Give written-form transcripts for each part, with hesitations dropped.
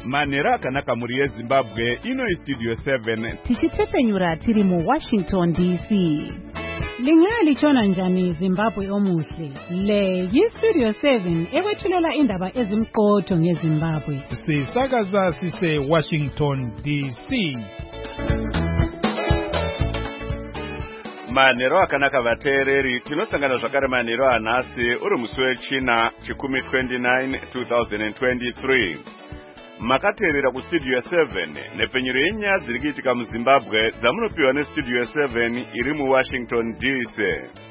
Manhero akanaka muri yeZimbabwe, ino Studio 7. Tichitsepenyura tiri mu Washington DC. Lingalichona njani Zimbabwe omuhle. Le yi-Studio 7 ekwethulela indaba ezimqotho ngeZimbabwe. Sisakaza sise Washington DC. Manhero akanaka vateereri, tinosangana zvakare manhero anhasi uri musi wechina chikumi 29 2023. Makateerera kuStudio 7 nepenyero yenyaya dziri kuitika muZimbabwe dzamunopiwa neStudio 7 iri muWashington DC.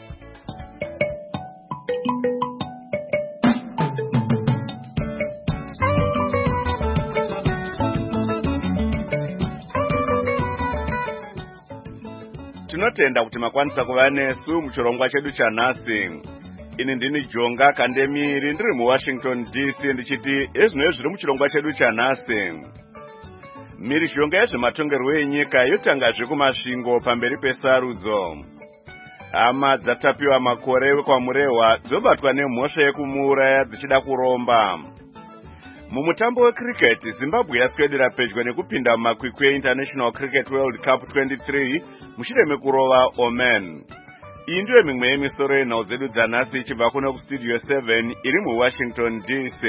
Tinotenda kuti makwanisa kuva nesu muchirongwa chedu chanhasi. Ini ndini Jonga Kandemiri ndiri muWashington DC ndichiti ezvino zviri muchirongwa chedu chanhasi. Mhirizhonga yezvematongerwo enyika yotangazve kumasvingo pamberi pesarudzo. Hama dzatapiwa makore kwamurehwa dzobatwa nemhosva yekumuuraya dzichida kuromba. Mumutambo wecricket, Zimbabwe yaswedera pedyo nekupinda mumakwikwi eInternational Cricket World Cup 23 mushure mekurova Oman. Iyi ndiyo mimwe yemisoro yenhau dzedu dzanhasi ichibva kuno kuStudio 7 iri muWashington DC.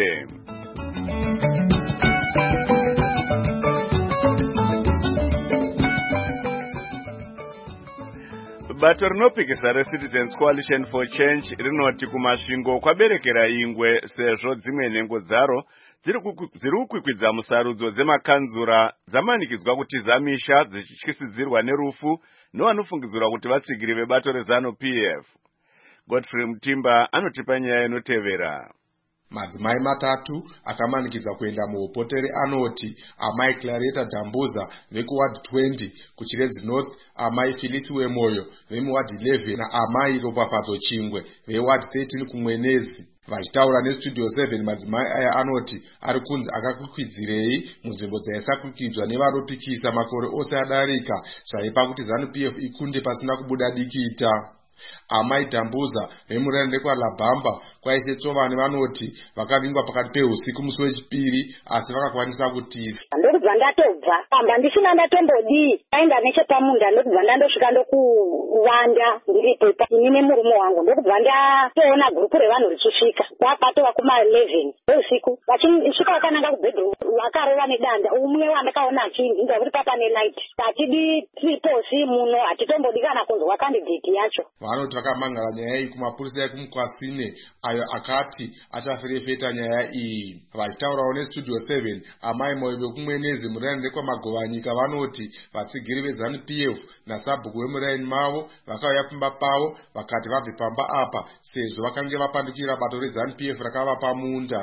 Bato rinopikisa reCitizens Coalition for Change rinoti kumasvingo kwaberekera ingwe sezvo dzimwe nhengo dzaro dziri kukwikwidza musarudzo dzemakanzura dzamanikidzwa kuti zamisha dzichityisidzirwa nerufu nevanofungidzirwa kuti vatsigiri vebato reZANU-PF. Godfrey Mutimba anotipa nyaya inotevera. Madzimai matatu akamanikidza kuenda muupotere anoti amai Claretta Dambuza vekuward 20 kuChiredzi North, amai Phyllis Wemoyo vemuward 11 naamai Ropafadzo Chingwe veward 13 kuMwenezi. Vachitaura neStudio 7, madzimai aya anoti ari kunzi akakwikwidzirei munzvimbo dzaisakwikidzwa nevaropikisa makore ose adarika zvaipa kuti ZANU-PF ikunde pasina kubuda dikita. Amai Dambuza vemurani rekwaLabamba kwaise Tsovane vanoti vakavingwa pakati peusiku musi wechipiri asi vakakwanisa kutiza. Ndokubva ndatobva pamba ndisina ndatombodii aenda nechepamunda ndokubva ndandosvika ndokuvanda ndiripo ini nemurume wangu ndokubva ndatoona gurupu revanhu richisvika kwakatova kuma11 eusiku vachisvika vakananga kubhedroom vakarova nedanda umwe wandakaona achinzinza kuti papa nelight hatidi triposi muno hatitombodi kana kunzwa kandidheti yacho. Vanoti vakamangala nyaya iyi kumapurisa ekumukwasine ayo akati achaferefeta nyaya iyi. Vachitaurawo neStudio 7, amai Moyo vekumwenezi muraini rekwamagovanyika vanoti vatsigiri veZANU-PF naSabhuku vemuraini mavo vakauya pamba pavo vakati vabve pamba apa sezvo vakange vapandukira bato reZANU-PF rakavapa munda.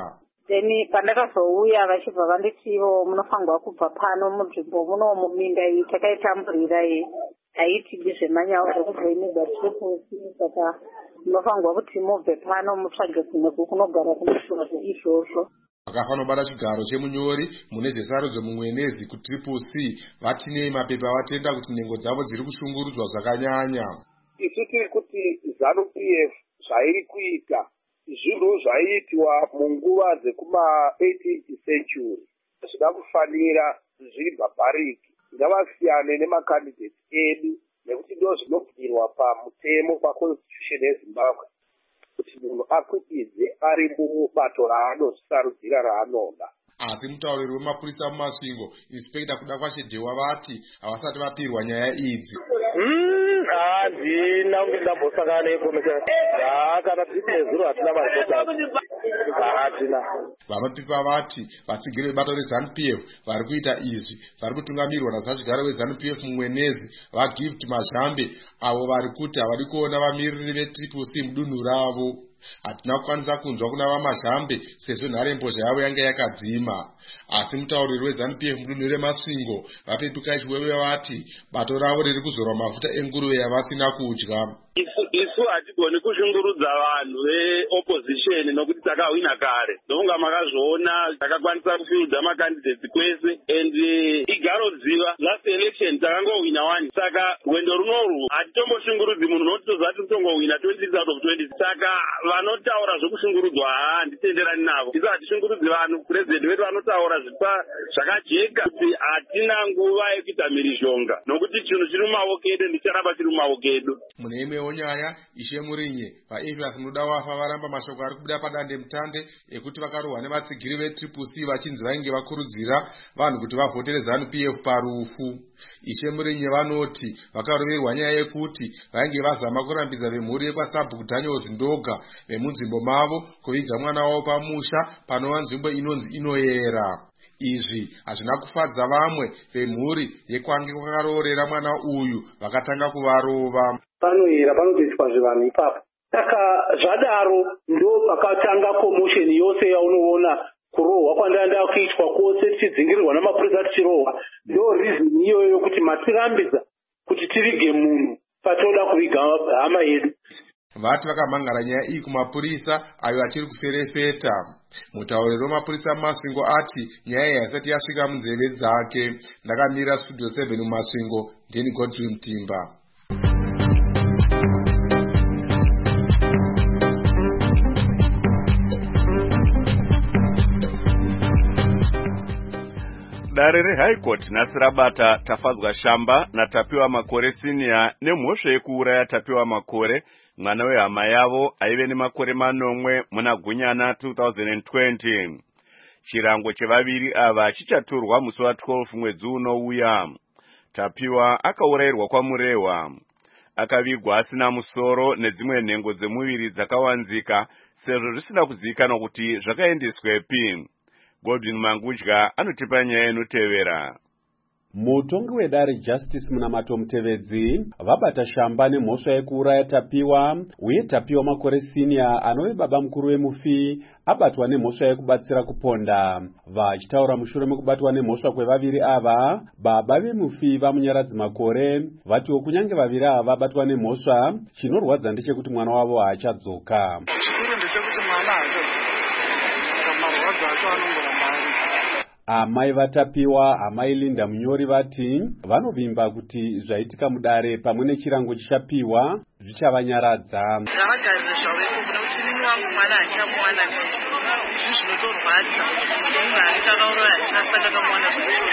Pandakazouya vachibva vanditivo munofanirwa kubva pano munzvimbo muno muminda iyi takaitamburira iyi haiti zvemanyaya ekubvainega triposi saka munofanirwa kuti mubve pano mutsvage kumwe kunogara kumushuva izvozvo. Vakafanobata chigaro chemunyori mune zvesarudzo muMwenezi kuTriple-C vatinei mapepa vatenda kuti nhengo dzavo dziri kushungurudzwa zvakanyanya. Isu tiri kuti ZANU-PF zvairi kuita zvinhu zvaiitwa munguva dzekuma 18th century zvida kufanira zvibhabhariki ngavasiyane nemakandidate edu nekuti ndo zvinobvirwa pamutemo paconstitution yeZimbabwe kuti munhu akwikidze ari mubato raanosarudzira raanoda. Asi mutauriri wemapurisa mumasvingo Inspector Kudakwashe-Dhewa vati havasati vapirwa nyaya idzi. Handina kunge ndambosangana neinformation kana dzipinezuro hatina maripota hatina. Vanopipa vati vatsigiri vebato reZANU-PF vari kuita izvi vari kutungamirwa nazazvigaro weZANU-PF muMwenezi vaGift Mazhambe avo vari kuti havadi kuona vamiriri veTriple-C mudunhu ravo. Hatina kukwanisa kunzwa kuna vaMazhambe sezvo nharembozha yavo yange yakadzima. Asi mutauriri weZANU-PF mudunhu remasvingo vapetuka ichiwewe vati bato ravo riri kuzorwa mafuta enguruve yavasina kudya. Isu hatigoni kushungurudza vanhu veopposition nokuti takahwina kare. Ndonga makazvoona takakwanisa kufiludza makandidates kwese and igarodziva last election takangohwina 1. Saka rwendo runorwu hatitomboshungurudzi munhu nokuti tozati kutongohwina 20 out of 20. Saka vanotaura zvokuti kushungurudzwa handitenderani navo. Isu hatishungurudzi vanhu. Purezidenti wedu vanotaura zvakajeka kuti hatina nguva yekuita mhirizhonga nokuti chinhu chiri mumaoko edu ndicharamba chiri mumaoko edu. Mune imwewo nyaya, Ishe Murinye vaEvias Muda Wafa varamba mashoko ari kubuda padande mutande ekuti vakarohwa nevatsigiri veTriple C vachinzi vainge vakurudzira vanhu kuti vavhotere ZANU-PF parufu. Ishe Murinye vanoti vakaroverwa nyaya yekuti vainge vazama kurambidza vemhuri yekwaSabhuku Daniels Ndoga vemunzvimbo mavo kuviga mwana wavo pamusha panova nzvimbo inonzi inoyera. Izvi hazvina kufadza vamwe vemhuri yekwange kwakaroorera mwana uyu vakatanga kuvarova. Panoyera panotoiswa zvivanhu ipapo. Saka zvadaro ndo pakatanga komosheni yose yaunoona kurohwa kwandanda kuitwa kwose tichidzingirirwa namapurisa tichirohwa. Ndo reason iyoyo kuti matirambidza kuti tivige munhu patoda kuviga hama yedu. Vati vakamhangara nyaya iyi kumapurisa ayo achiri kuferefeta. Mutauriri wemapurisa muMasvingo ati nyaya iyi haisati yasvika munzeve dzake. Ndakamira Studio 7 muMasvingo, ndini Godfrey Mutimba. Dare reHigh Court nhasi rabata Tafadzwa Shamba naTapiwa Makore Senior nemhosva yekuuraya Tapiwa Makore, mwana wehama yavo aive nemakore 9 muna Gunyana 2020. Chirango chevaviri ava chichaturwa musi wa12 mwedzi unouya. Tapiwa akaurayirwa kwaMurehwa. Akavigwa asina musoro nedzimwe nhengo dzemuviri dzakawanzika sezvo zvisina kuzivikanwa kuti zvakaendeswepi. Godwin Mangudya anotipa nyaya inotevera. Mutongi wedare Justice Munamato Mutevedzi vabata Shamba nemhosva yekuuraya Tapiwa, uye Tapiwa Makore Senior anove baba mukuru wemufi abatwa nemhosva yekubatsira kuponda. Vachitaura mushure mekubatwa nemhosva kwevaviri ava, baba vemufi vamunyaradzi Makore vatiwo kunyange vaviri ava vabatwa nemhosva, chinorwadza ndechekuti mwana wavo haachadzoka. Amai vaTapiwa, amai Linda Munyori vati vanovimba kuti zvaitika mudare pamwe nechirango chichapiwa zvichavanyaradza. Ndavagarira zvaveko kuna kuti mimi wangu mwana hachamuwana izvi zvinotorwadza nemari takauraya hatisandakamuwana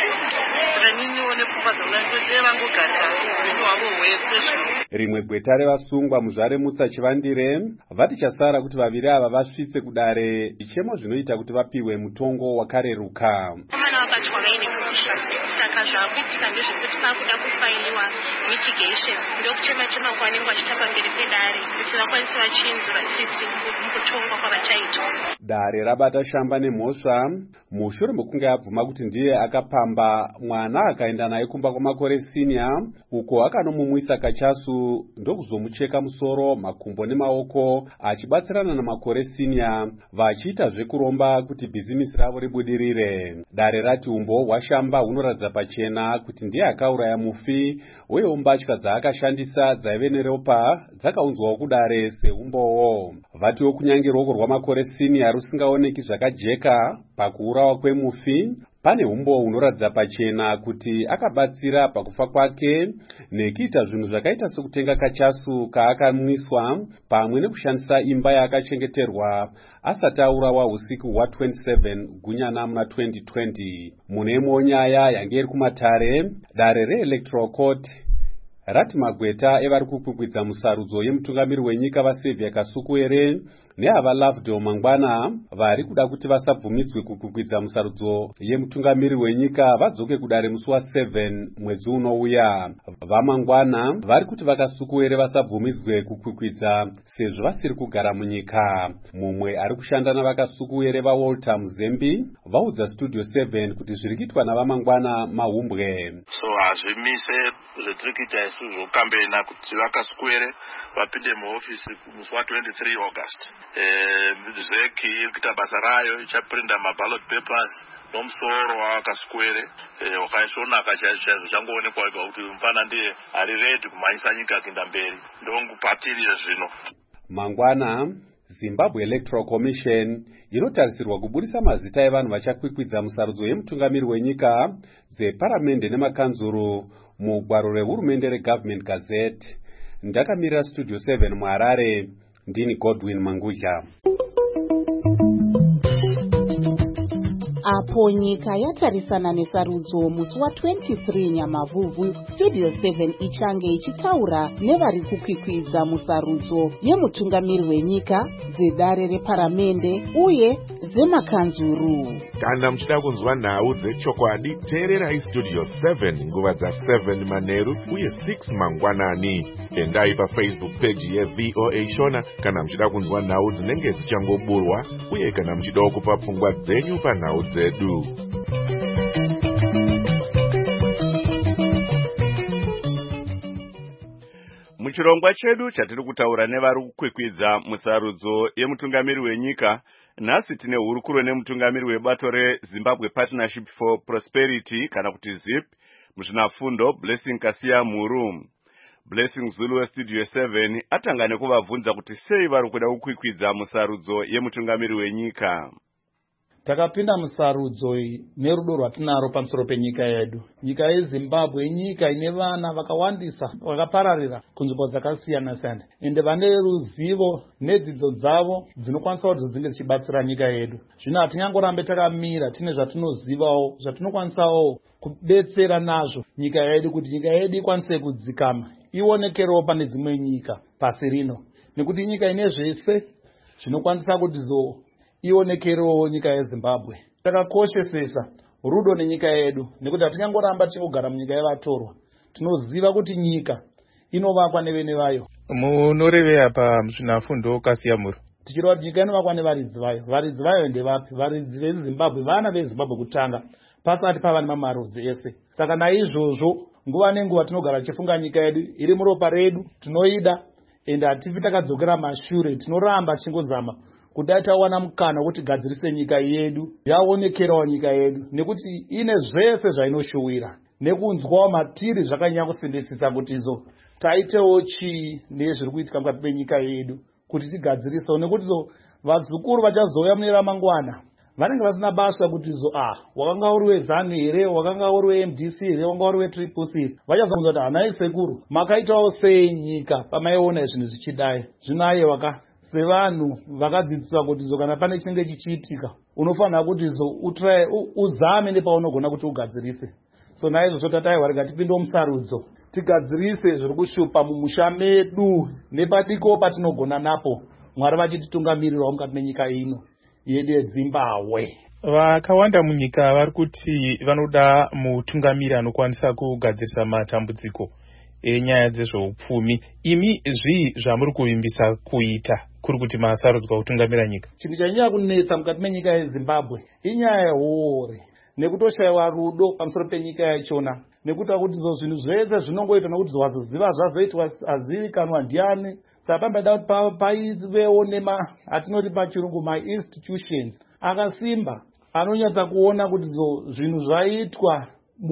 kuti niniwo nepfungwa dzangu vangogarira upenyu hwavo hwese. Rimwe gweta revasungwa muzvaremutsa Chivandire vati chasara kuti vaviri ava vasvitse kudare, zvichemo zvinoita kuti vapiwe mutongo wakareruka. Vabatwa vaine mhosva, saka zvakuitika ndezvekuti vakuda kufailiwa mitigation ndokuchema kwavanenge vachita pamberi pedare kuti vakwanise vachinzi vatsitsi mukutongwa kwavachaitwa. Dare rabata Shamba nemhosva mushure mekunge abvuma kuti ndiye akapamba mwana akaenda naye kumba kwaMakore Senior, uko akanomumwisa kachasu ndokuzomucheka musoro, makumbo nemaoko achibatsirana naMakore Senior vachiita zvekuromba kuti bhizinisi ravo ribudirire. Dare rati umbo hwaShamba hunoratidza pachena kuti ndiye akauraya mufi, uyewo mbatya dzaakashandisa dzaive neropa dzakaunzwawo kudare seumbowo. Vatiwo kunyange ruoko rwaMakore Senior rusingaoneki zvakajeka pakuurawa kwemufi, pane umbo hunoratidza pachena kuti akabatsira pakufa kwake nekuita zvinhu zvakaita sekutenga kachasu kaakamwiswa pamwe nekushandisa imba yaakachengeterwa asati aurawa usiku hwa27 Gunyana muna 2020. Mune imwewo nyaya yange iri kumatare, dare reElectoral Court rati magweta evari kukwikwidza musarudzo yemutungamiri wenyika vaSaviour Kasukuwere neava Lovedale Mangwana vari kuda kuti vasabvumidzwe kukwikwidza musarudzo yemutungamiri wenyika vadzoke kudare musi wa7 mwedzi unouya. VaMangwana vari kuti vaKasukuwere vasabvumidzwe kukwikwidza sezvo vasiri kugara munyika. Mumwe ari kushanda navaKasukuwere vaWalter Muzembi vaudza Studio 7 kuti zviri kuitwa navaMangwana mahumbwe. So hazvimise zvetiri kuita isu zvokambena kuti vaKasukuwere vapinde muofisi musi wa23 August. ZEC iri kuita basa rayo, ichaprinda maballot papers nomusoro waKasukuwere wakaisvonaka chaizvo changoonekwa kuti mufana ndiye ari redi kumhanyisa nyika kuenda mberi. Ndongupatiriye zvino. Mangwana Zimbabwe Electoral Commission inotarisirwa kubudisa mazita evanhu vachakwikwidza musarudzo yemutungamiri wenyika dzeparamende nemakanzuru mugwaro rehurumende reGovernment Gazette. Ndakamirira Studio 7 muHarare, ndini Godwin Mangudya. apo nyika yatarisana nesarudzo musi wa23 Nyamavhuvhu. Studio 7 ichange ichitaura nevari kukwikwidza musarudzo yemutungamiri wenyika, dzedare reparamende uye dzemakanzuru. Kana muchida kunzwa nhau dzechokwadi, teererai Studio 7 nguva dza7 manheru uye 6 mangwanani. Endai paFacebook page yeVOA Shona kana muchida kunzwa nhau dzinenge dzichangoburwa uye kana muchida kupa pfungwa dzenyu panhau dzedu. Muchirongwa chedu chatiri kutaura nevari kukwikwidza musarudzo yemutungamiri wenyika, nhasi tine hurukuro nemutungamiri webato reZimbabwe Partnership for Prosperity kana kuti ZIP muzvinafundo Blessing Kasiya Muru. Blessing Zulu weStudio 7 atanga nekuvabvunza kuti sei vari kuda kukwikwidza musarudzo yemutungamiri wenyika. Takapinda musarudzo nerudo rwatinaro pamusoro penyika yedu. Nyika yeZimbabwe nyika ine vana vakawandisa vakapararira kunzvimbo dzakasiyana siyana, ende vane ruzivo nedzidzo dzavo dzinokwanisa kuti dzinge dzichibatsira nyika yedu. Zvino hatingangorambe takamira, tine zvatinozivawo zvatinokwanisawo kubetsera nazvo nyika yedu kuti nyika yedu ikwanise kudzikama, ionekerewo pane dzimwe nyika pasi rino, nekuti nyika ine zvese zvinokwanisa kuti ionekerewo nyika yeZimbabwe. Takakoshesesa rudo nenyika yedu nekuti hatingangoramba tichigara munyika yevatorwa. Tinoziva kuti nyika inovakwa nevene vayo. Munorevera pamuzvinafundo Kasiya Muru? Tichireva kuti nyika inovakwa nevaridzi vayo. Varidzi vayo ndevapi? Varidzi veZimbabwe, vana veZimbabwe kutanga, pasati pava nemamarudzi ese. Saka naizvozvo nguva nenguva tinogara tichifunga nyika yedu iri muropa redu, tinoida ende hatifi takadzokera mashure, tinoramba tichingozama kudai tawana mukana kuti gadzirise nyika yedu, yaonekerawo nyika yedu, nekuti ine zvese zvainoshuwira, nekunzwawo matiri zvakanyanya kusindisisa kuti taitewo chii nezviri kuitika mukati menyika yedu kuti tigadzirisewo, nekuti vazukuru vachazouya mune ramangwana vanenge vasina basa kuti wakanga uri weZANU here, wakanga uri weMDC here, wakanga uri weTriple-C, vachazobvunza kuti hanai sekuru makaitawo sei nyika pamaiona zvinhu zvichidai. Zvinaye sevanhu vakadzidziswa kuti kana pane chinenge chichiitika unofanira kuti uzame nepaunogona kuti ugadzirise. So naizvozvo tataiwa rega tipinde musarudzo tigadzirise zviri kushupa mumusha medu nepadiko patinogona napo, Mwari vachititungamirirawo mukati menyika ino yedu yeZimbabwe. Vakawanda munyika vari kuti vanoda mutungamiri anokwanisa kugadzirisa matambudziko enyaya dzezveupfumi. Imi zvii zvamuri kuvimbisa kuita kuri kuti masarudzwa kutungamira nyika? Chinhu chanyanya kunetsa mukati menyika yeZimbabwe inyaya yehore nekutoshayiwa rudo pamusoro penyika yachona, nekuti kuti zvinhu zvese zvinongoitwa nekuti wazoziva zvazoitwa azivikanwa ndiani. Saka pambada kuti paivewo hatinoti pachirungu ma-institutions akasimba anonyatsa kuona kuti zvinhu zvaitwa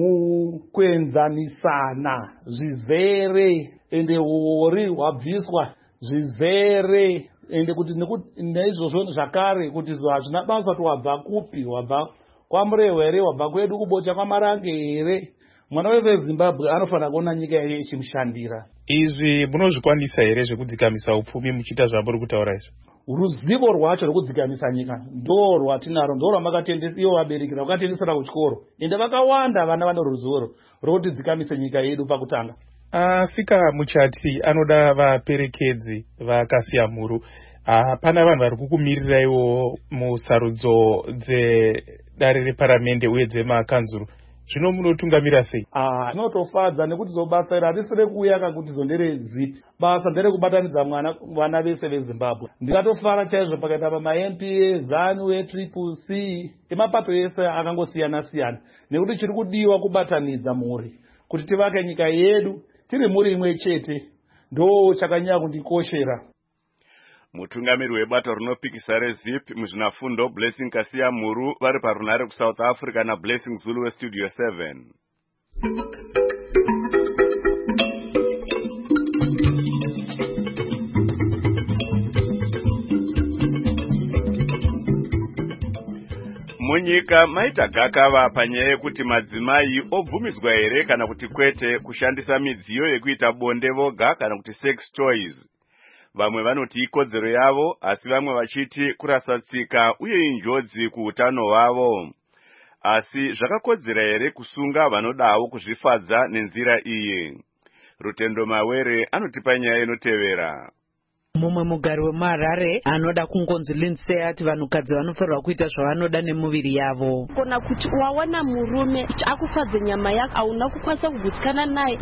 mukwenzanisana zvizere ende hori hwabviswa zvizere, ende kuti neizvozvo zvakare kuti hazvina basa kuti wabva kupi, wabva kwamurehwa here, wabva kwedu kubocha kwamarange here. Mwana weZimbabwe anofanira kuona nyika yake ichimushandira. Izvi munozvikwanisa here zvekudzikamisa upfumi muchiita zvamuri kutaura izvo? Ruzivo rwacho rwekudzikamisa nyika ndo rwatinaro, ndo rwamakatendesiwa vabereki vakatendesera kuchikoro, ende vakawanda vana vane ruzivo rwokuti dzikamise nyika yedu pakutanga. Sika muchati anoda vaperekedzi vaKasiya Muru. Pana vanhu vari kukumiriraiwo musarudzo dzedare reparamende uye dzemakanzuru. Zvino munotungamira sei? Zvinotofadza nekuti basa iri harisi rekuuya kuti ndere ZIP, basa nderekubatanidza vana vese veZimbabwe. Ndingatofara chaizvo pakaita pama-MPA, ZANU, Triple-C, emapato ese akangosiyana siyana, nekuti chiri kudiwa kubatanidza mhuri kuti tivake nyika yedu tiri muri imwe chete, ndo chakanyanya kundikoshera. Mutungamiri webato rinopikisa reZIP muzvinafundo Blessing Kasiya Muru vari parunare kuSouth Africa naBlessing Zulu weStudio 7. Munyika maita gakava panyaya yekuti madzimai obvumidzwa here kana kuti kwete kushandisa midziyo yekuita bonde voga kana kuti sex toys. Vamwe vanoti ikodzero yavo, asi vamwe vachiti kurasa tsika uye injodzi kuutano hwavo. asi zvakakodzera here kusunga vanodawo kuzvifadza nenzira iyi? Rutendo Mawere anotipa nyaya inotevera. Mumwe mugari wemuHarare anoda kungonzi Lindsay ati vanhukadzi vanofanirwa kuita zvavanoda nemuviri yavo. Kona kuti wawana murume akufadza nyama yako hauna kukwanisa kugutsikana naye,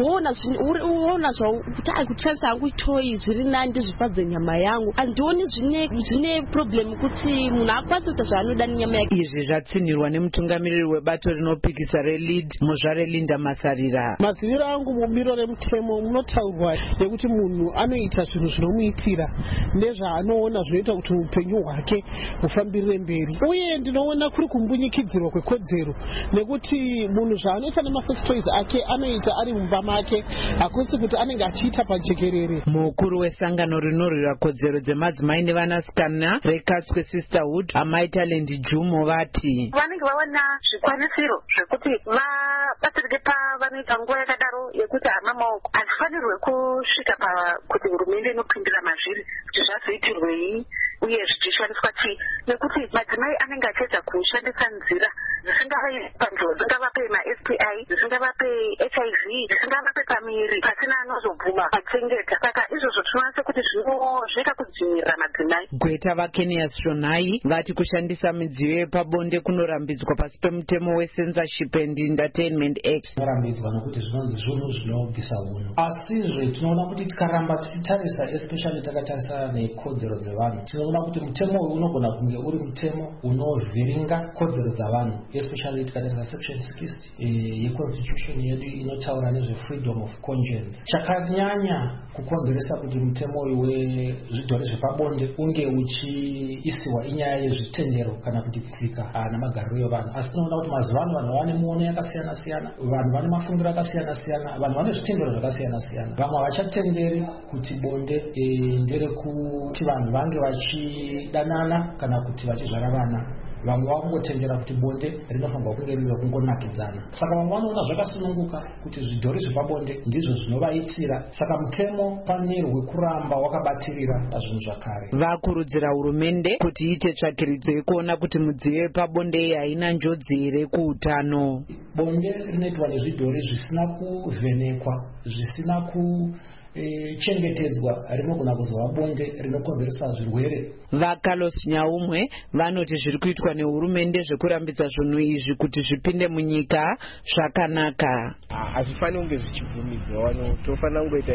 uona kuti akuchanisa hangu toyi zviri nani ndizvifadze nyama yangu, handioni zvine problem kuti munhu akwanisa kuita zvanoda nenyama yake. Izvi zvatsinhirwa nemutungamiriri webato rinopikisa reLead muzvare Linda Masarira. Maziviro angu mumiro remutemo munotaurwa nekuti munhu anoita zvinhu zvinomuitira nezvaanoona zvinoita kuti upenyu hwake hufambirire mberi, uye ndinoona kuri kumbunyikidzirwa kwekodzero nekuti munhu zvaanoita nemasex toys ake anoita ari mumba make, hakusi kuti anenge achiita pajekerere. Mukuru wesangano rinorwira kodzero dzemadzimai nevanasikana reKatswe Sisterhood Amai Talent Jumo vati vanenge vawana zvikwanisiro zvekuti vabatsirike pavanoita nguva yakadaro yekuti hama maoko, hazifanirwe kusvika pakuti hurumende inopindira mazviri kuti zvazoitirwei uye zvichishandiswa chii, nekuti madzimai anenge achiedza kushandisa nzira dzisingavape panjodzi, dzisingavape maSTI, dzisingavape HIV, dzisingavape pamiri pasina anozobvuma achengeta. Saka izvozvo tinowanisa kuti zvinozveka kudzivirira madzimai. Gweta vaKenias Shonai vati kushandisa midziyo yepabonde kunorambidzwa pasi pemutemo weCensorship and Entertainment Act. Kunorambidzwa nokuti zvinonzi zvinhu zvinobvisa unhu, asizve tinoona kuti tikaramba tichitarisa especially takatarisa nekodzero dzevanhu, tinoona kuti mutemo uyu unogona kunge uri mutemo unovhiringa kodzero dzavanhu, especially tikatarisa section 60 yeconstitution yedu inotaura nezvefreedom of conscience. Chakanyanya kukonzeresa kuti mutemo uyu wezvidhori zvepabonde unge uchiisiwa inyaya yezvitendero kana kuti tsika namagariro evanhu, asi tinoona kuti mazuva ano vanhu vane muono yakasiyana siyana, vanhu vane mafungiro akasiyana siyana, vanhu vane zvitendero zvakasiyana siyana. Vamwe havachatenderi kuti bonde nderekuti vanhu vange vachidanana kana kuti vachizvara vana. Vamwe vangotendera kuti bonde rinofanirwa kunge riri rekungonakidzana. Saka vamwe vanoona zvakasununguka kuti zvidhori zvepabonde ndizvo zvinovaitira, saka mutemo panirwe kuramba wakabatirira pazvinhu zvakare. Vakurudzira hurumende kuti iite tsvakiridzo yekuona kuti midziyo yepabonde iyi haina njodzi here kuutano. Bonde rinoitwa nezvidhori zvisina kuvhenekwa, zvisina chengetedzwa, rinogona kuzova bonde rinokonzeresa zvirwere. VaCarlos Nyaumwe vanoti zviri kuitwa nehurumende zvekurambidza zvinhu izvi kuti zvipinde munyika zvakanaka. Hazvifaniri kunge zvichibvumidzwa, tofanira kungoita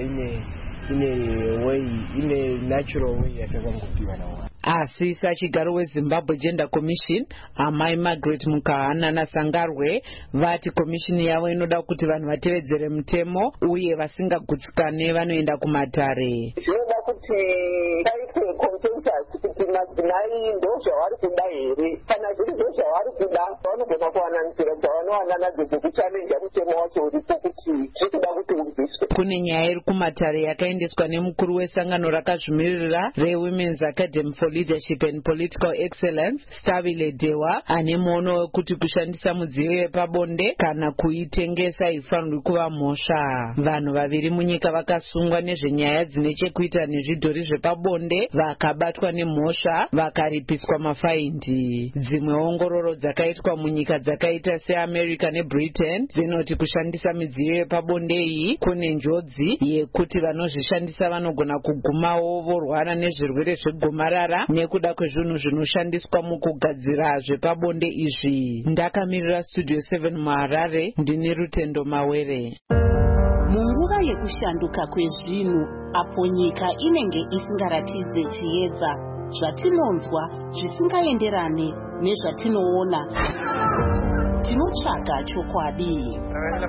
ine natural way yatakangopiwa nawo. Asi sachigaro weZimbabwe Gender Commission Amai Margaret Mukahana naSangarwe vati komishini yavo inoda kuti vanhu vatevedzere mutemo uye vasingagutsikane vanoenda kumatare. Zvinoda kuti paitwe consensus kuti madzimai ndozvavari kuda here, kana zviri ndozvavari kuda vanogona kuwana nzira dzavanowana nadzo dzekuchallenja mutemo wacho uripo kuti zvirikuda kuti ubviswe. Kune nyaya iri kumatare yakaendeswa nemukuru wesangano rakazvimirira reWomen's Academy for Leadership and Political Excellence Stabile Dewa ane muono wekuti kushandisa mudziyo yepabonde kana kuitengesa haifanirwi kuva mhosva. Vanhu vaviri munyika vakasungwa nezvenyaya dzine chekuita nezvidhori zvepabonde vakabatwa nemhosva vakaripiswa mafaindi. Dzimwe ongororo dzakaitwa munyika dzakaita seAmerica neBritain dzinoti kushandisa midziyo yepabonde iyi kune njodzi yekuti vanozvishandisa vanogona kugumawo vorwara nezvirwere zvegomarara nekuda kwezvinhu zvinoshandiswa mukugadzira zvepabonde izvi. Ndakamirira Studio 7 muHarare, ndini Rutendo Mawere. Munguva yekushanduka kwezvinhu apo nyika inenge isingaratidze chiedza, zvatinonzwa zvisingaenderane nezvatinoona, tinotsvaga chokwadi.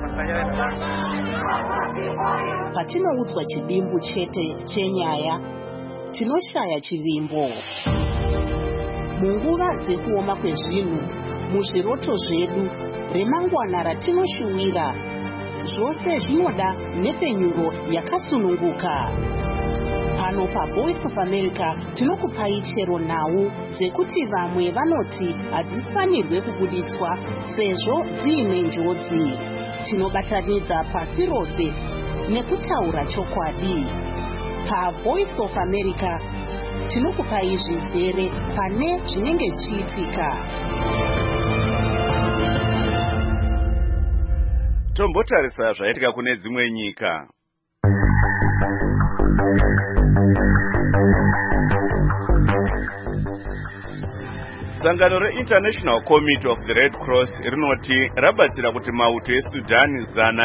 Patinoudzwa chidimbu chete chenyaya, tinoshaya chivimbo. Munguva dzekuoma kwezvinhu, muzviroto zvedu, remangwana ratinoshuwira, zvose zvinoda nhepfenyuro yakasununguka. Pano paVoice of America tinokupai chero nhau dzekuti vamwe vanoti hadzifanirwe kubuditswa sezvo dziine njodzi. Tinobatanidza pasi rose nekutaura chokwadi. PaVoice of America tinokupai zvizere pane zvinenge zvichiitika. Tombotarisa zvaitika kune dzimwe nyika. Sangano reInternational Committee of the Red Cross rinoti rabatsira kuti mauto eSudani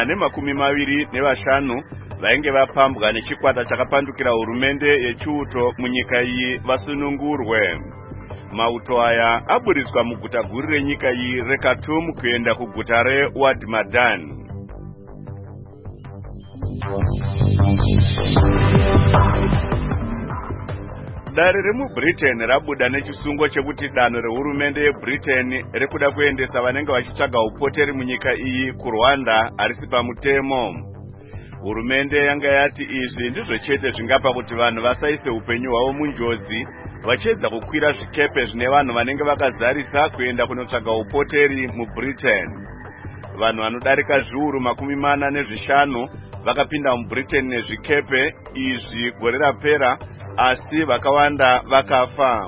125 vainge vapambwa nechikwata chakapandukira hurumende yechiuto munyika iyi vasunungurwe. Mauto aya aburitswa muguta guru renyika iyi reKhartoum kuenda kuguta reWad Madani. Dare remuBritain rabuda nechisungo chekuti danho rehurumende yeBritain rekuda kuendesa vanenge vachitsvaga upoteri munyika iyi kuRwanda harisi pamutemo. Hurumende yanga yati izvi ndizvo chete zvingapa kuti vanhu vasaise upenyu hwavo munjodzi vachiedza kukwira zvikepe zvine vanhu vanenge vakazarisa kuenda kunotsvaga upoteri muBritain. Vanhu vanodarika zviuru 45 vakapinda muBritain nezvikepe izvi gore rapera, asi vakawanda vakafa.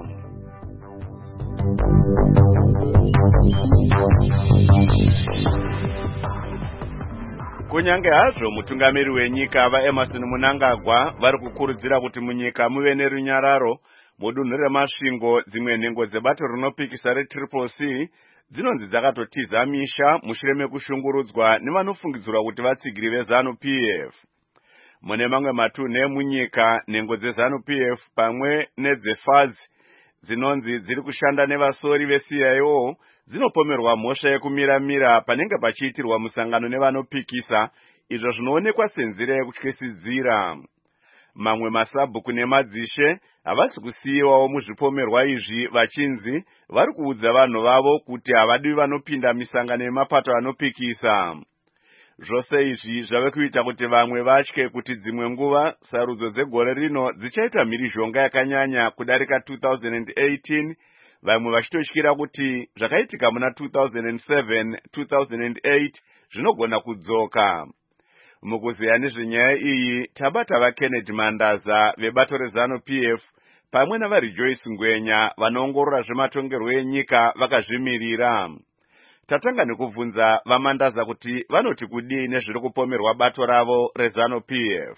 Kunyange hazvo mutungamiri wenyika vaEmerson Mnangagwa vari kukurudzira kuti munyika muve nerunyararo, mudunhu remasvingo dzimwe nhengo dzebato rinopikisa reCCC dzinonzi dzakatotiza misha mushure mekushungurudzwa nevanofungidzirwa kuti vatsigiri veZANU-PF. Mune mamwe matunhu emunyika, nhengo dzeZANU-PF pamwe nedzeFAZ dzinonzi dziri kushanda nevasori veCIO dzinopomerwa mhosva yekumiramira panenge pachiitirwa musangano nevanopikisa, izvo zvinoonekwa senzira yekutyisidzira. Mamwe masabhuku nemadzishe havasi kusiyiwawo muzvipomerwa izvi vachinzi vari kuudza vanhu vavo kuti havadiwi vanopinda misangano yemapato anopikisa. Zvose izvi zvave kuita kuti vamwe vatye kuti dzimwe nguva sarudzo dzegore rino dzichaita mhirizhonga yakanyanya kudarika 2018, vamwe vachitotyira kuti zvakaitika muna 2007, 2008 zvinogona kudzoka. Mukuzeya nezvenyaya iyi tabata vaKennedy Mandaza vebato reZANU-PF pamwe navaRejoice Ngwenya vanoongorora zvematongerwo enyika vakazvimirira. Tatanga nekubvunza vaMandaza kuti vanoti kudii nezviri kupomerwa bato ravo reZANU-PF.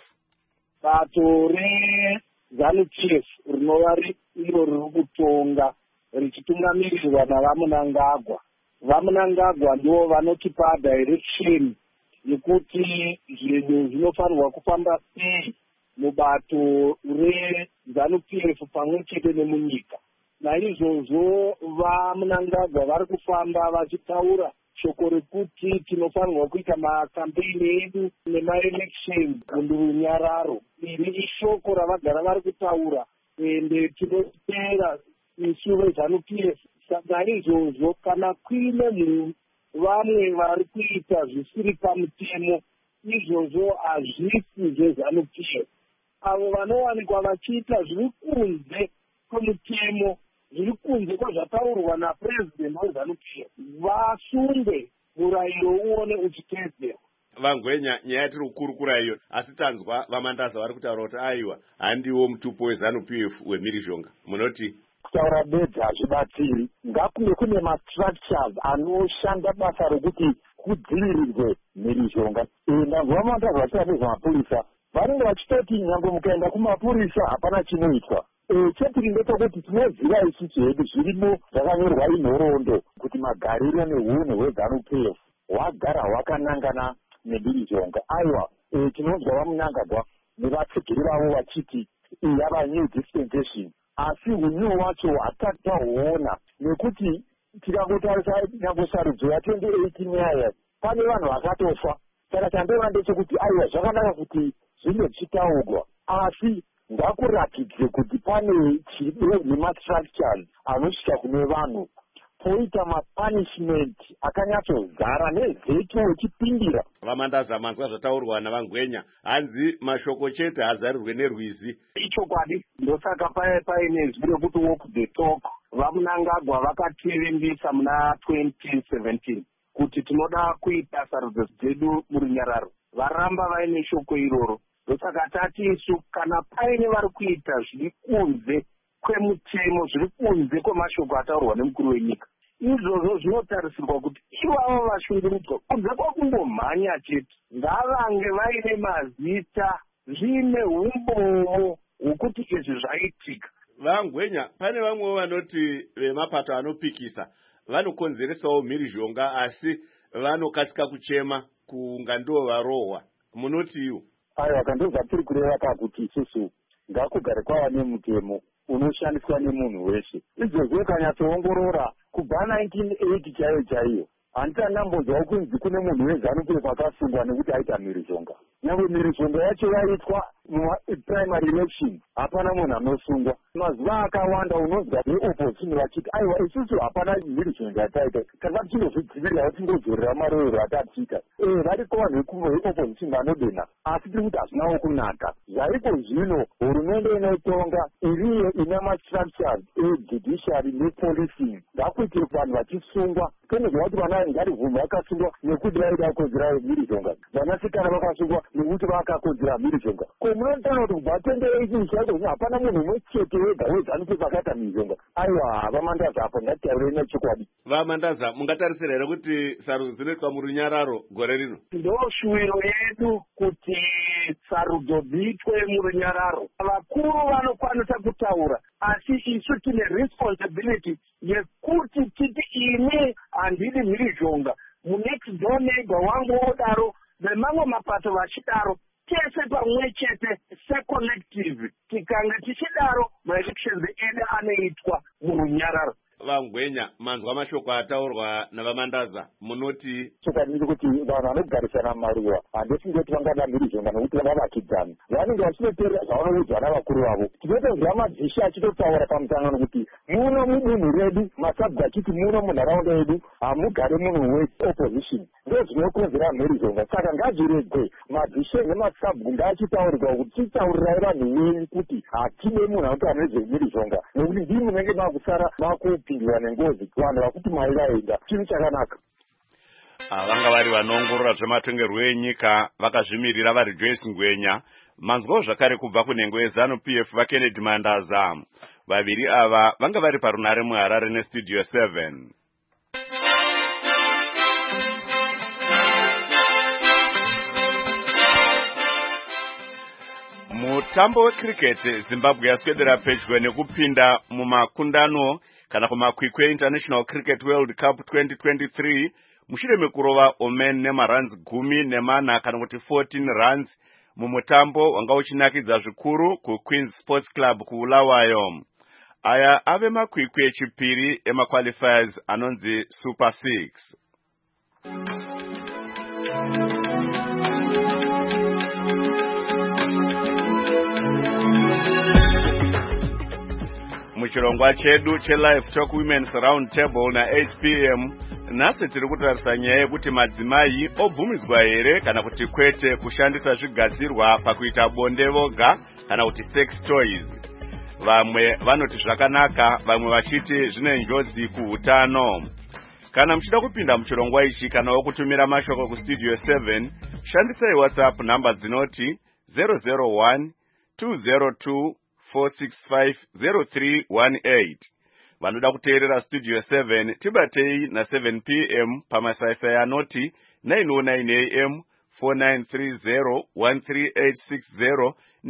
Bato reZANU-PF rinova iro riri kutonga richitungamirirwa navaMnangagwa. VaMnangagwa ndivo vanotipa direction yekuti zvinhu zvinofanirwa kufamba sei mubato reZANU-PF pamwe chete nemunyika. Naizvozvo vaMnangagwa vari kufamba vachitaura shoko rekuti tinofanirwa kuita makampeini edu nemaelection kundurunyararo. Iri ishoko ravagara vari kutaura ende tinotera isu veZANU-PF. Naizvozvo kana kuine vamwe vari kuita zvisiri pamutemo, izvozvo hazvisi zveZANU-PF. Avo vanowanikwa vachiita zviri kunze kwemutemo, zviri kunze kwazvataurwa naPresident weZANU-PF, vasunge murayiro uone uchiteedzerwa. Vangwenya, nyaya tiri kukurukura iyo, asi tanzwa vaMandaza vari kutaura kuti aiwa handiwo mutupo weZANU-PF wemhirizhonga. Munoti kutaura bedzi hazvibatsiri, ngakunge kune mastructures anoshanda basa rokuti kudzivirirwe mhirizhonga. Ndanzwa vaMandaza vachita nezvamapurisa, vanenge vachitoti nyange mukaenda kumapurisa hapana chinoitwa. Chepiri ndechekuti tinoziva isusu hedu zvirimo zvakanyorwa inhoroondo kuti magariro neunhu hweZANU-PF hwagara hwakanangana nemhirizhonga. Aiwa, tinonzwa vaMnangagwa nevatsigiri vavo vachiti yava new dispensation, asi unyu wacho hatisati tahuona, nekuti tikangotarisa nyange sarudzo ya2018 yaya pane vanhu vakatofa. Saka chandoona ndechekuti aiwa zvakanaka kuti zvinge zvichitaurwa, asi ngakuratidze kuti pane chido nemastructures anosvika kune vanhu, poita mapunishment akanyatsozara neveto wechipindira. vaMandaza, manzwa zvataurwa naVangwenya, hanzi mashoko chete hazarirwe nerwizi. Ichokwadi, ndosaka paine zviri kuti walk the talk. VaMnangagwa vakativimbisa muna 2017 kuti tinoda kuita sarudzo dzedu murunyararo. Varamba vaine shoko iroro. Ndosaka tati isu kana paine vari kuita zviri kunze kwemutemo, zviri kunze kwemashoko ataurwa nemukuru wenyika, izvozvo zvinotarisirwa kuti ivavo vashungurudzwa kunze kwakungomhanya chete ngavange vaine mazita zviine umbomo hwokuti izvi zvaitika. Vangwenya, pane vamwewo vanoti vemapato anopikisa vanokonzeresawo mhirizhonga asi vanokasika kuchema kunga ndo varohwa. Munoti iwo? Aiwa, kandozvatiri kureva kakuti isusu ngakugare kwava nemutemo unoshandiswa nemunhu weshe. Izvozvo kanyatsoongorora kubva 1980 chaiyo handiti andambonzwawo kunzi kune munhu weZANU-PF akasungwa nekuti aita mhirizhonga. Nyangwe mhirizhonga yacho yaitwa mumaprimary election hapana munhu anosungwa. Mazuva akawanda unonzwa veopposition vachiti aiwa isusu hapana mhirizhonga yataita tanga tichindozvidzivirirawo tingodzorera marowero atatiita. Variko vanhu veopposition vanodena asi tiri kuti hazvinawo kunaka. Zvaipo zvino hurumende inotonga iriyo ina mastructures ejudiciary nepolicing ngakuitire vanhu vachisungwa kene zvavati vana ngarivhumbi vakasungwa nekuti vaida kodzera mhirizhonga, vanasikana vakasungwa nekuti vakakodzera mhirizhonga. Ko munotaura kuti kubva 2018 chaiko hapana munhu umwe chete wega weZANU-PF akaita mhirizhonga. Aiwa, vamandaza apo ngatitaurei nechokwadi. Vamandaza, mungatarisira here kuti sarudzo dzinoitwa murunyararo gore rino? Ndoshuwiro yedu kuti sarudzo dziitwe murunyararo. Vakuru vanokwanisa kutaura asi isu tine responsibility yekuti titi ini handidi mhirizhonga, munext door neighbor wangu odaro, vemamwe mapato vachidaro, tese pamwe chete secollective tikanga tichidaro maelections edu anoitwa murunyararo. Vangwenya, manzwa mashoko ataurwa navamandaza, munoti? Chokanini kuti vanhu vanogarisana maruva handisingoti vangada mhirizhonga nokuti vana vakidzana vanenge vachinoteerera zvavanoudzwa navakuru vavo. Tinotozwa madzishe achitotaura pamusangano kuti muno mudunhu redu masabhu achiti muno munharaunda yedu hamugare munhu weopposition, ndo zvinokonzera mhirizhonga. Saka ngazviregwe madzishe nemasabhu ngaachitaurirwa kuti titaurirai vanhu wenyu kuti hatine munhu anotaura nezvemhirizhonga nekuti ndii munenge makusara makupindwa nengozi vanhu vakuti mai vaenda. Chinhu chakanaka. Vanga vari vanoongorora zvematongerwo enyika vakazvimirira vari Joyce Ngwenya, manzwawo zvakare kubva kunhengo yeZANU-PF vaKennedy Mandaza. Vaviri ava vanga vari parunare muHarare neStudio 7. Mutambo wecricket Zimbabwe yaswedera pedyo nekupinda mumakundano kana kumakwikwi International Cricket World Cup 2023 mushure mekurova Oman nemaruns 14 kana kuti 14 runs mumutambo wanga uchinakidza zvikuru kuQueen's Sports Club kuBulawayo. Aya ave makwikwi echipiri emaqualifiers anonzi Super 6. Muchirongwa chedu chelive talk women's round table na 8 p.m. nhasi tiri kutarisa nyaya yekuti madzimai obvumidzwa here kana kuti kwete kushandisa zvigadzirwa pakuita bonde voga kana kuti sex toys. Vamwe vanoti zvakanaka, vamwe vachiti zvine njodzi kuhutano. Kana muchida kupinda muchirongwa ichi kana wokutumira mashoko kustudio 7, shandisai WhatsApp namba dzinoti 001 202 4650318. Vanoda kuteerera Studio 7 tibatei na 7 p.m. pamasaisai anoti 909 a.m. 4930 13860 ne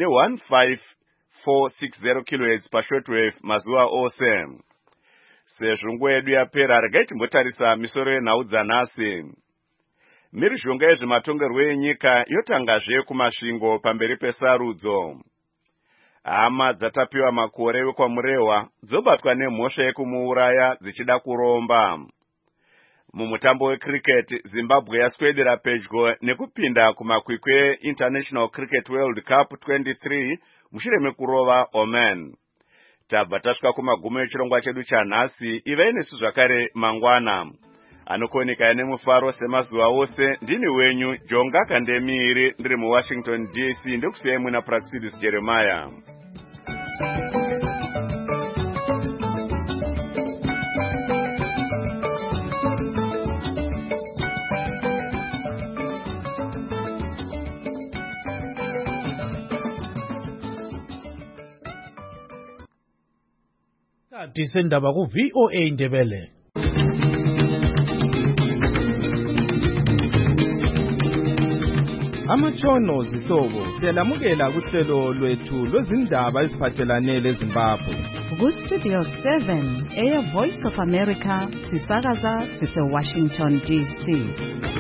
15460 kHz pashortwave mazuva ose. Sezvo nguva yedu yapera, regai timbotarisa misoro yenhau dzanhasi. Mhirizhonga yezvematongerwo enyika yotangazve kumasvingo pamberi pesarudzo. Hama dzatapiwa makore wekwamurehwa dzobatwa nemhosva yekumuuraya dzichida kuromba. Mumutambo wecricket Zimbabwe yaswedera pedyo nekupinda kumakwikwi International Cricket World Cup 23 mushure mekurova Oman. Tabva tasvika kumagumo echirongwa chedu chanhasi. Ivai nesu zvakare mangwana. Anokoneka nemufaro semazuva ose. Ndini wenyu Jonga Kandemiri, ndiri muWashington DC. Ndokusiyai muna Praxidis Jeremiah. Tisendaba ku VOA Ndebele. Amatshono zihlobo siyalamukela kuhlelo lwethu lwezindaba eziphathelane leZimbabwe. Ku-Studio 7 Air Voice of America sisakaza sise-Washington DC.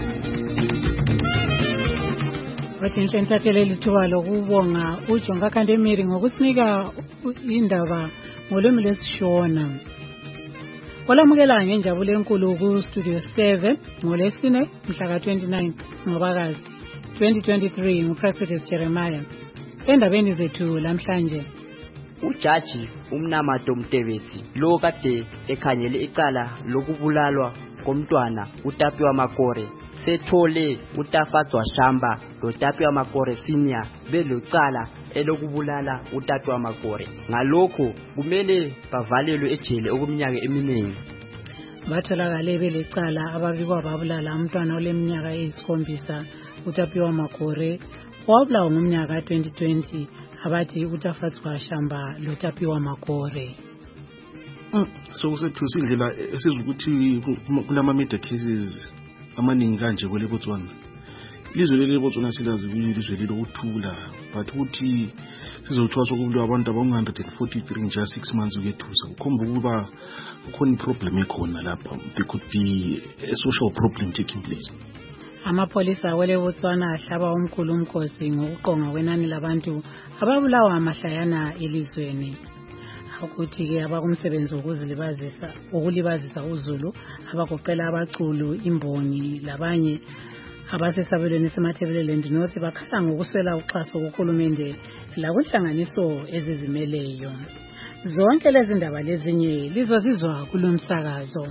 Bathenhle ntatheleli thuba lokubonga uJonga Kandemiri ngokusinika indaba ngolwimi lwesishona. Kwalamukela ngenjabulo enkulu ku-Studio 7 ngolesine mhla ka-29 Ncwabakazi 2023 nguPractice Jeremiah. Endabeni zethu lamhlanje, ujaji uMnamato Mtebethi lo kade ekhangele icala lokubulalwa komntwana uTapiwa Makore sethole uTafatswa Shamba loTapiwa Makore senior belocala elokubulala uTapiwa Makore. Ngalokho kumele bavalelwe ejele okumnyaka eminingi. batholakale belecala ababikwa babulala umntwana oleminyaka eyisikhombisa uTapiwa Makore owabulawa ngomnyaka 2020 abathi uTafatswa Shamba loTapiwa Makore. So kusethusa indlela esizukuthi kulama media cases amaningi kanje kwele Botswana. Ilizwe leli Botswana silazi ilizwe lokuthula, but ukuthi sizothwasa ukubulwa abantu aba-143 nje 6 months ukethusa ukhomba ukuba kukhona problem ekhona lapha. There could be a social problem taking place. Amapolisa wele Botswana ahlaba umkhulu umkhosi ngokuqonga kwenani labantu ababulawa amahlayana elizweni. Ukuthi-ke abakumsebenzi wokulibazisa uZulu abagoqela abaculu, imbongi labanye abasesabelweni seMatabeleland North bakhala ngokuswela uxhaso kuhulumende lakunhlanganiso ezizimeleyo. Zonke lezi ndaba lezinye lizozizwa kulomsakazo.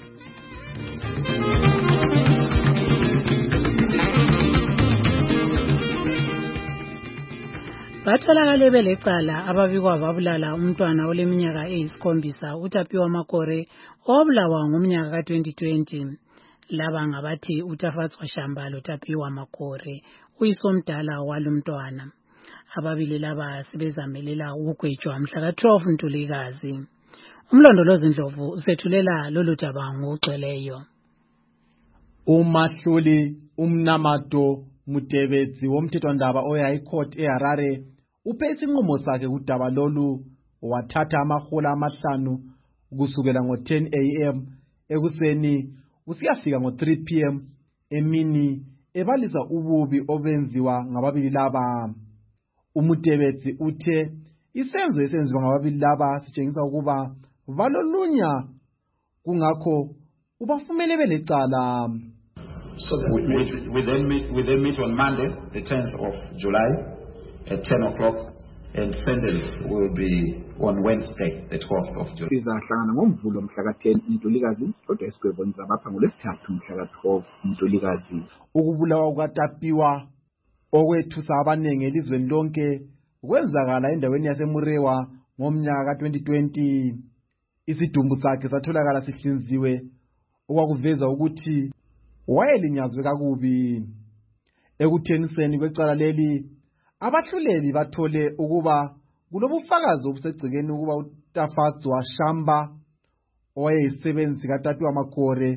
Batholakale belecala ababikwa babulala umntwana oleminyaka eyisikhombisa uTapiwa Makore owabulawa ngomnyaka ka-2020. Laba ngabathi uTafatswa Shamba loTapiwa Makore, uyisomdala walumntwana. Ababili laba sebezamelela ukugwetshwa mhla ka-12 Ntulikazi. Umlondolozi Ndlovu usethulela lolu daba ngokugcweleyo. Umahluli uMnamato Mtebethi womthethwandaba oya eCourt eHarare uphe isinqumo sakhe kudaba lolu wathatha amahola amahlanu kusukela ngo-10 AM ekuseni usiyafika ngo-3 PM emini ebalisa ububi obenziwa ngababili laba. Umtebethi uthe isenzo esenziwa ngababili laba sitshengisa ukuba balolunya kungakho ubafumele belecala. So we then meet on Monday, the 10th of July at 10 o'clock, and sentence will be on Wednesday, the 12th of July. Sizahlangana ngomvulo mhla ka-10 Ntulikazi, kodwa isigwebo nizabapha ngolwesithathu mhla ka-12 Ntulikazi. Ukubulawa kukaTapiwa okwethusa abaningi elizweni lonke kwenzakala endaweni yaseMurewa ngomnyaka ka-2020. Isidumbu sakhe satholakala sihlinziwe okwakuveza ukuthi wayelinyazwe kakubi. Ekutheniseni kwecala leli abahluleli bathole ukuba kulobufakazi obusegcekeni ukuba uTafatswa Shamba owayeyisebenzi kaTapiwa Makore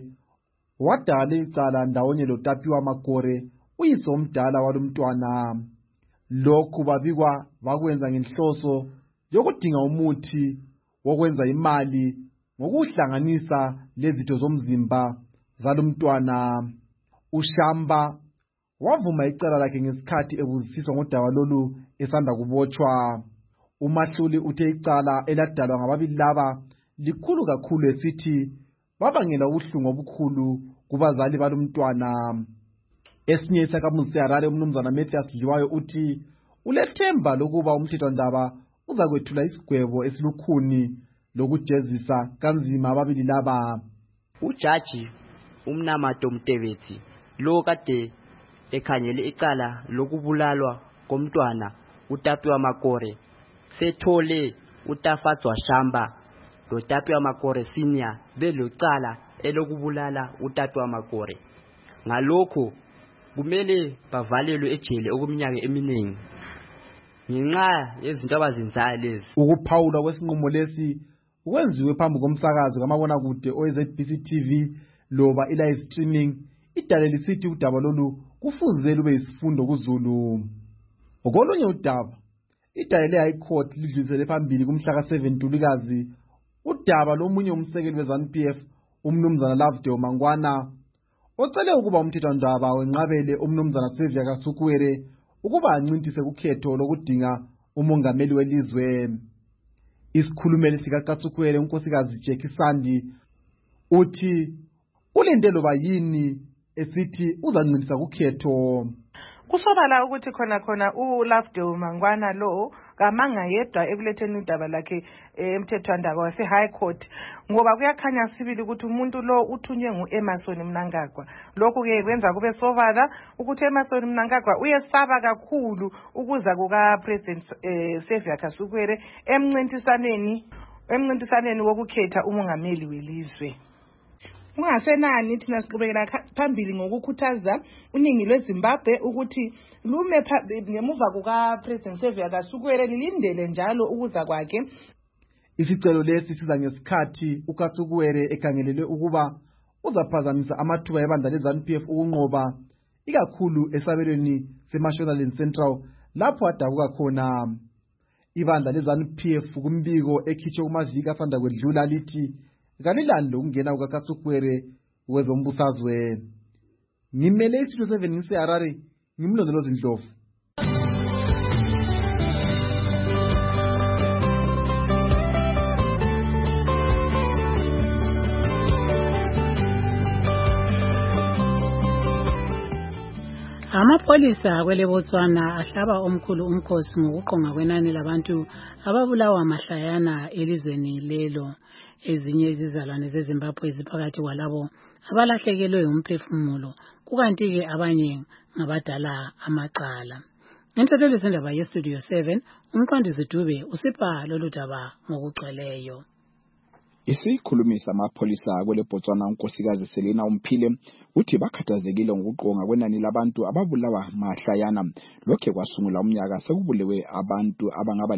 wadala icala ndawonye loTapiwa Makore uyise omdala walumntwana. Lokhu babikwa bakwenza ngenhloso yokudinga umuthi wokwenza imali ngokuhlanganisa lezitho zomzimba zalumntwana. uShamba wavuma icala lakhe ngesikhathi ebuzisiswa ngodaba lolu esanda kubotshwa. Umahluli uthe icala eladalwa ngababili laba likhulu kakhulu esithi babangela ubuhlungu obukhulu kubazali balumntwana. Esinye isakhamuzi seHarare umnumzana Mathias Dliwayo uthi ulethemba lokuba umthethwandaba uzakwethula isigwebo esilukhuni lokujezisa kanzima ababili laba. Ujaji uMnamato Mtebethi lo kade ekhangele icala lokubulalwa komntwana uTapiwa Makore sethole uTafatswa Shamba loTapiwa Makore senior belocala elokubulala uTapiwa Makore. Ngalokho kumele bavalelwe ejele okumnyaka eminingi ngenxa yezinto abazenzayo lezi. Ukuphawula kwesinqumo lesi kwenziwe phambi komsakazo kamabonakude oweZBC TV loba ilive streaming. Idale lisithi udaba lolu kufuze lube isifundo kuZulu. Ngokolunye udaba, idayile High Court lidlulisele phambili kumhla ka7 Ntulikazi udaba lomunye umsekeli weZANU-PF umnumzana Lovedale Mangwana ocele ukuba umthethwandaba wenqabele umnumzana Xavier Kasukuwere ukuba ancintise kukhetho lokudinga umongameli welizwe. Isikhulumeli sika Kasukuwere unkosikazi Jackie Sandi uthi ulindelo bayini esithi uzancintisa kukhetho. Kusobala ukuthi khona uLovedale Mangwana lo kamanga yedwa ekuletheni udaba lakhe emthethwandaba wase High Court ngoba kuyakhanya sibili ukuthi umuntu lo uthunywe nguEmmerson Mnangagwa. Lokhu ke kwenza kube sobala ukuthi Emmerson Mnangagwa uyesaba kakhulu ukuza kuka President Xavier Kasukuwere emncintisaneni wokukhetha umongameli welizwe. Ungasenani thina siqhubekela phambili ngokukhuthaza uningi lweZimbabwe ukuthi lume ngemuva kuka President Xavier Kasukuwere lilindele njalo ukuza kwakhe. Isicelo lesi siza ngesikhathi uKasukuwere ekhangelelwe ukuba uzaphazamisa amathuba ebandla leZANU-PF ukunqoba ikakhulu esabelweni seMashonaland Central lapho adabuka khona. Ibandla leZANU-PF kumbiko ekhitshwe kumaviki asanda kwedlula lithi kalilani lokungena kukaKasukuwere wezombusazwe. Ngimele iStudio 7 ngiseHarare, ngimlondolozi Ndlovu. Amapolisa kwele Botswana ahlaba omkhulu umkhosi ngokuqonga kwenani labantu ababulawa mahlayana elizweni lelo. Ezinye izizalwane zeZimbabwe ziphakathi kwalabo abalahlekelwe umphefumulo, kukanti ke abanye ngabadala amaqala. Intatheli zendaba yeStudio 7 umqondisi Dube usipha lolu daba ngokugcweleyo. Isikhulumisa amapholisa kwele Botswana unkosikazi Selina Umphile uthi bakhathazekile ngokuqonga kwenani labantu ababulawa mahlayana. Lokho kwasungula umnyaka sekubulewe abantu abangaba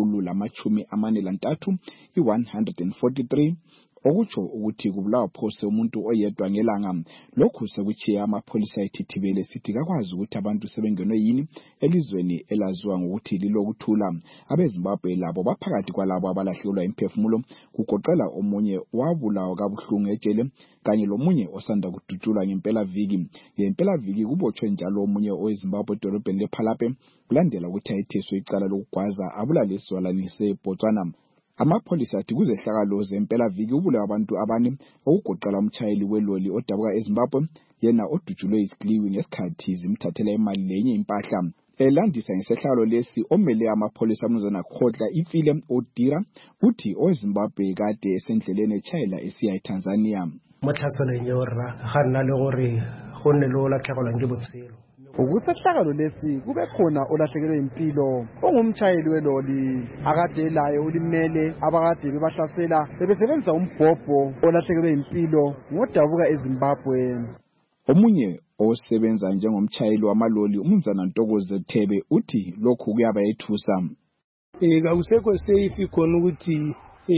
143 i143 okutsho ukuthi kubulawa phose umuntu oyedwa ngelanga. Lokhu sekuchiya amapholisa ethithibele sithi kakwazi ukuthi abantu sebengenwe yini elizweni elaziwa ngokuthi lilokuthula. AbeZimbabwe labo baphakathi kwalabo abalahlekelwa imphefumulo kugoqela omunye wabulawa kabuhlungu ejele kanye lomunye osanda kudutshulwa ngempela viki. Ngempela viki kubotshwe njalo omunye oweZimbabwe edolobheni lePhalape kulandela ukuthi ayetheswe icala lokugwaza abulala isizalwane seBotswana. Amapholisa athi kuzehlakalo zempela viki ubulawa abantu abane okugoqela umtshayeli weloli odabuka eZimbabwe yena odutshulwe isikliwi ngesikhathi zimthathela imali lenye impahla. Elandisa ngesehlakalo lesi omele amapholisa amnumzana Khotla Ifile Odira uthi oweZimbabwe kade esendleleni echayela esiya eTanzania. Ukusehlakalo lesi kube khona olahlekelwe impilo ongumtshayeli weloli akade laye ulimele abakade bebahlasela sebesebenzisa umbhobho olahlekelwe impilo ngodabuka eZimbabwe. Omunye osebenza njengomtshayeli wamaloli umnumzana Ntokoze Thebe uthi lokhu kuyaba ethusa. Akusekho safe khona ukuthi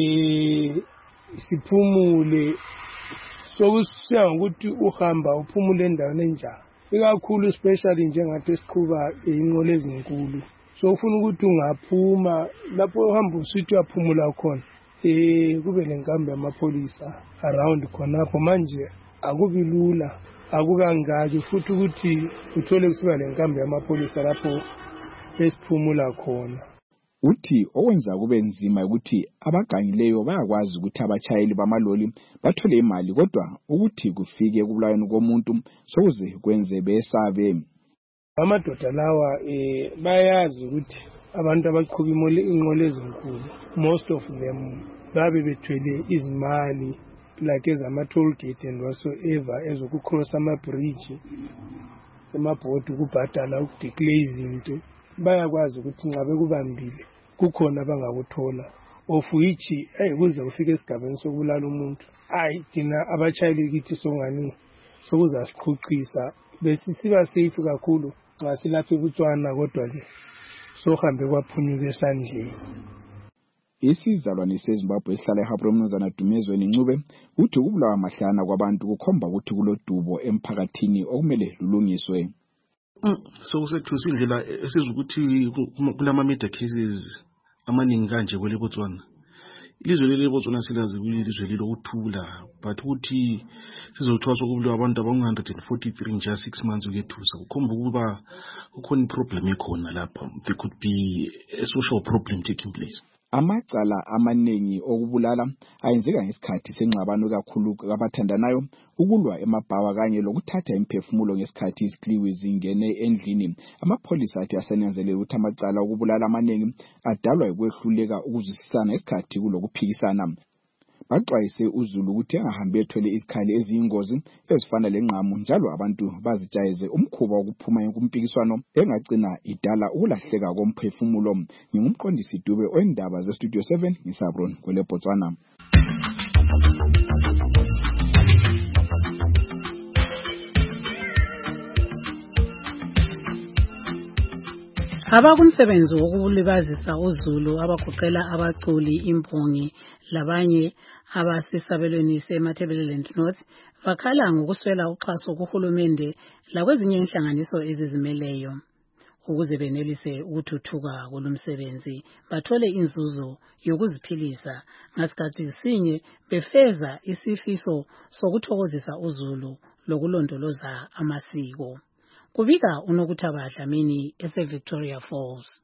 siphumule sokusiya ukuthi uhamba uphumule endaweni enjani. Ikakhulu especially njengathi siqhuba inqola ezinkulu. So ufuna ukuthi ungaphuma lapho uhamba usithi uyaphumula khona. Kube lenkambi yamapolisa around khonapho manje akubi lula. Akukangaki futhi ukuthi uthole kusiba lenkambi yamapolisa lapho esiphumula khona. Uthi owenza kube nzima ukuthi abagangileyo bayakwazi ukuthi abachayeli bamaloli bathole imali kodwa ukuthi kufike kubulaweni komuntu sokuze kwenze besabe. Amadoda lawa bayazi ukuthi abantu abaqhuba inqola ezinkulu most of them babe bethwele izimali like ezama-toll gate and whatsoever ezokukross ama-bridge emabhodi ukubhadala ukudeclare izinto. Bayakwazi ukuthi nxa bekubambile kukhona bangakuthola of which kuze ufike esigabeni sokubulala umuntu. Thina abachayeli kithi songani sokuzasiqhuqisa besisiba safe kakhulu nxa silapha eBotswana kodwa ke sohambe kwaphunyuka esandleni. Isizalwane seZimbabwe esihlala eHarare umnumzana Dumezweni Ncube uthi ukubulawa mahlana kwabantu kukhomba ukuthi kulodubo emphakathini okumele lulungiswe. So kusethusa indlela esizwa ukuthi kulama murder cases amaningi kanje kwele Botswana. Ilizwe leli Botswana silazi ilizwe lilokuthula, but ukuthi sizothiwa sokubulawa abantu aba-143 nje 6 months ukethusa kukhomba ukuba kukhona iproblem ekhona lapha. There could be a social problem taking place. Amacala amaningi okubulala ayenzeka ngesikhathi senxabano kakhulu abathandanayo, ukulwa emabhawa kanye lokuthatha imphefumulo ngesikhathi isikliwi zingene endlini. Amapholisa athi asenanzelela ukuthi amacala okubulala amaningi adalwa ukwehluleka ukuzwisisana ngesikhathi kulokuphikisana. Baxwayise uZulu ukuthi angahambe ethwele izikhali eziyingozi ezifana lenqamu, njalo abantu bazijayeze umkhuba wokuphuma kumpikiswano engagcina idala ukulahleka komphefumulo. Ngingumqondisi Dube oendaba ze Studio 7 ngisabron kwele Botswana. Abakumsebenzi wokulibazisa uZulu abagoqela abaculi, imbongi labanye abasesabelweni seMatabeleland North bakhala ngokuswela uxhaso kuhulumende lakwezinye inhlanganiso ezizimeleyo ukuze benelise ukuthuthuka kulomsebenzi bathole inzuzo yokuziphilisa. Ngasikhathi sinye befeza isifiso sokuthokozisa uZulu lokulondoloza amasiko. Kubika uNokuthaba Dlamini ese-Victoria Falls.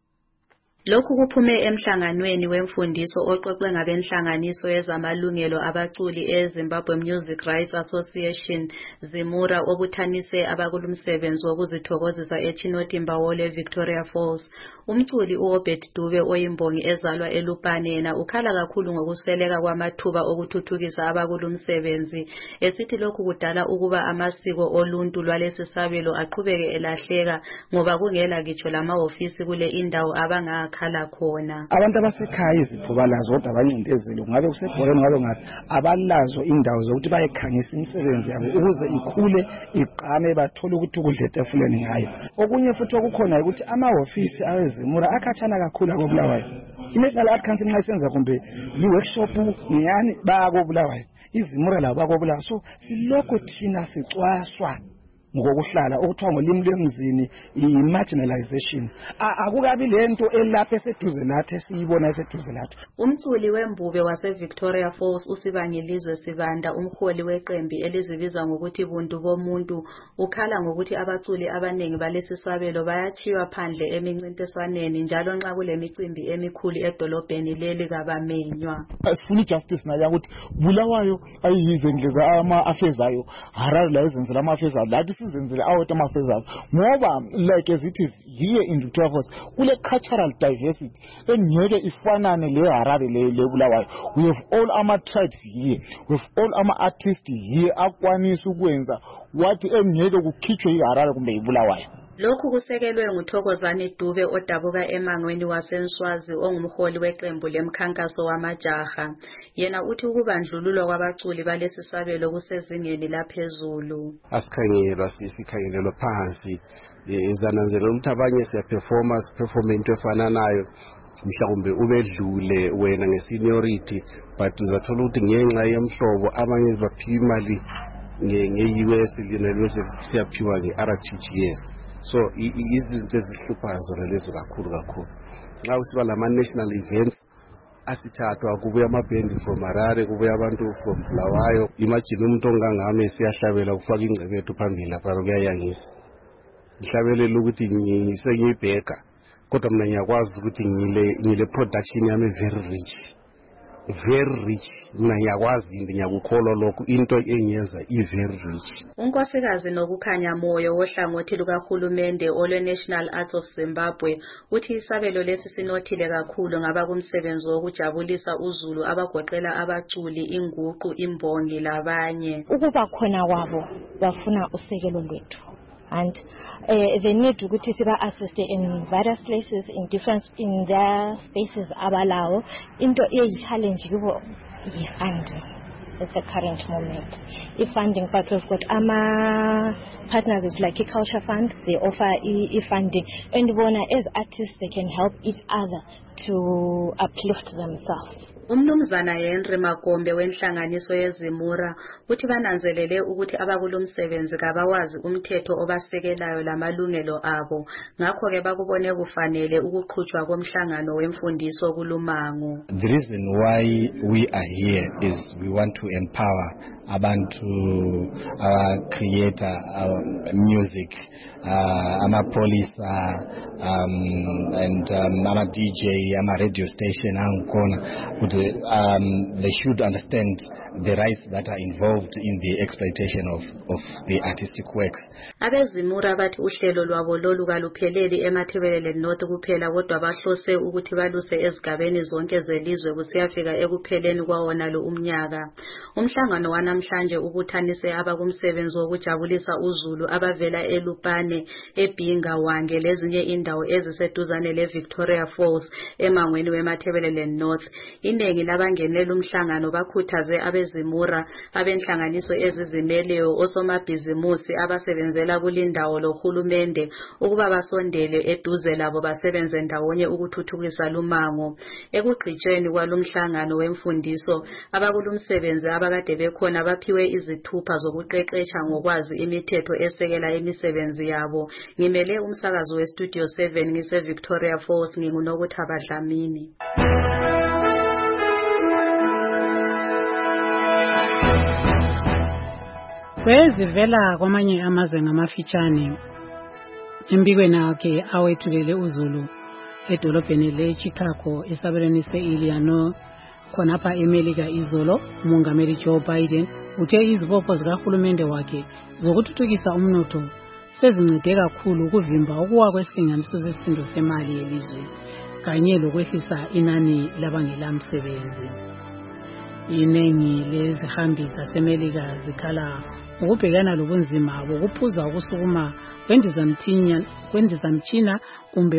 Lokhu kuphume emhlanganweni wemfundiso oxoxwe ngabenhlanganiso yezamalungelo abaculi eZimbabwe Music Rights Association Zimura obuthanise abakulumsebenzi wokuzithokozisa eChinotimba Wole Victoria Falls. Umculi uRobert Dube oyimbongi ezalwa eLupane yena ukhala kakhulu ngokusweleka kwamathuba okuthuthukisa abakulumsebenzi, esithi lokhu kudala ukuba amasiko oluntu lwalesisabelo aqhubeke elahleka ngoba kungela ngitsho lamahofisi kule indawo abanga khala khona. Abantu abasekhaya izipho balazo kodwa abancindezelo ngabe kusebholeni ngabe ngathi abalazo indawo zokuthi bayekhangisa imisebenzi yabo ukuze ikhule iqame bathole ukuthi ukudla etafuleni ngayo. Okunye futhi okukhona ukuthi amahofisi awezimura akhatshana kakhulu akobulawayo. I-National Art Council nxa isenza kumbe i-workshop ngiyani bakobulawayo, izimura labo bakobulawayo. So silokho thina sicwaswa ngokuhlala okuthiwa ngolimi lwemzini i-marginalization. Akukabi lento elapha eseduze lathi esiyibona eseduze lathi. Umculi wembube wase-Victoria Falls uSibangilizwe Sibanda, umholi weqembi elizibiza ngokuthi buntu bomuntu, ukhala ngokuthi abaculi abaningi balesisabelo bayathiwa phandle emincintiswaneni njalo nxa kulemicimbi emikhulu edolobheni leli kabamenywa. Asifuni justice nayo ukuthi Bulawayo ayiyize ngeza ama-affairs ayo, Harare la izenzela ama-affairs ayo, lathi sizenzele awethu ama-affairs ayo. Ngoba like as it is here in Victoria Falls kule cultural diversity engeke ifanane le Harare le Bulawayo. We have all our tribes here, we have all our artists here akwanisa ukwenza wathi engeke kukhitshwe iHarare kumbe iBulawayo. Lokhu kusekelwe nguThokozani Dube odabuka emangweni waseNswazi ongumholi weqembu lemkhankaso wamajaha. Yena uthi ukubandlululwa kwabaculi balesisabelo kusezingeni laphezulu. Asikhangelwa sikhangelelwa phansi, izananzela ukuthi abanye siyaperform into efananayo, mhlawumbe ubedlule wena ngeseniority, but uzathola ukuthi ngenxa yemhlobo abanye baphiwa imali nge-US lelwese siyaphiwa nge-RTGS. So izinto ezihluphayo zona lezo kakhulu. Nxa usiba lama-national events asithathwa kubuya amabhendi from Harare, kubuya abantu from Bulawayo. Imagine umuntu ongangami siyahlabela kufaka ingcebe yethu phambili lapha kuyayangisa. Ngihlabelela ukuthi ngiyibheka kodwa mina ngiyakwazi ukuthi ngile production yami very rich. Mina ngiyakwazi ngiyakukholwa lokho into engiyenza very rich. Unkosikazi Nokukhanya Moyo wohlangothi lukahulumende olwe-National Arts of Zimbabwe uthi isabelo lesi sinothile kakhulu ngaba kumsebenzi wokujabulisa uZulu abagoqela abaculi, inguqu, imbongi labanye. Ukuba khona kwabo bafuna usekelo lwethu. And they need to go to assist in various places, in their spaces abalawo. Into a challenge you funding. at the current moment. Funding, but we've got partners like a culture fund. They offer funding, and as artists they can help each other to uplift themselves. Umnumzana Henry Magombe wenhlanganiso yezimura uthi bananzelele ukuthi abakulomsebenzi kabawazi umthetho obasekelayo lamalungelo abo ngakho ke bakubone kufanele ukuqhutshwa komhlangano wemfundiso kulumango. The reason why we are here is we want to empower abantu create music police and DJ radio station they should understand the rights that are involved in the exploitation of the artistic works. Abezimura bathi uhlelo lwabo lolu kalupheleli eMathebelele North kuphela kodwa bahlose ukuthi baluse ezigabeni zonke zelizwe kusiyafika ekupheleni kwawona lo umnyaka. Umhlangano wanamhlanje ubuthanise abakumsebenzi wokujabulisa uZulu abavela eLupane, eBhinga, Wange lezinye indawo eziseduzane leVictoria Falls emangweni weMathebelele North. Inengi labangenela umhlangano bakhuthaze abezimura abenhlanganiso ezizimeleyo osomabhizimusi abasebenzela kulindawo lohulumende ukuba basondele eduze labo basebenze ndawonye ukuthuthukisa lumango. Ekugqitshweni kwalumhlangano wemfundiso abakulumsebenzi abakade bekhona baphiwe izithupha zokuqeqesha ngokwazi imithetho esekela imisebenzi yabo. Ngimele umsakazo weStudio 7 ngise Victoria Falls nginguNokuthaba Dlamini. Wezivela kwamanye amazwe ngamafitshane embikweni yakhe awethulele uZulu edolobheni leChicago esabelweni se-Illinois khonapha eMelika izolo. uMongameli Joe Biden uthe izibopho zikahulumende wakhe zokuthuthukisa umnotho sezincede kakhulu ukuvimba ukuwa kwesilinganiso sesisindo semali yelizwe kanye lokwehlisa inani labangelamsebenzi. Inengi lezihambi zaseMelika zikhala ukubhekana lobunzima bokuphuza ukusukuma kwendizamtshina kumbe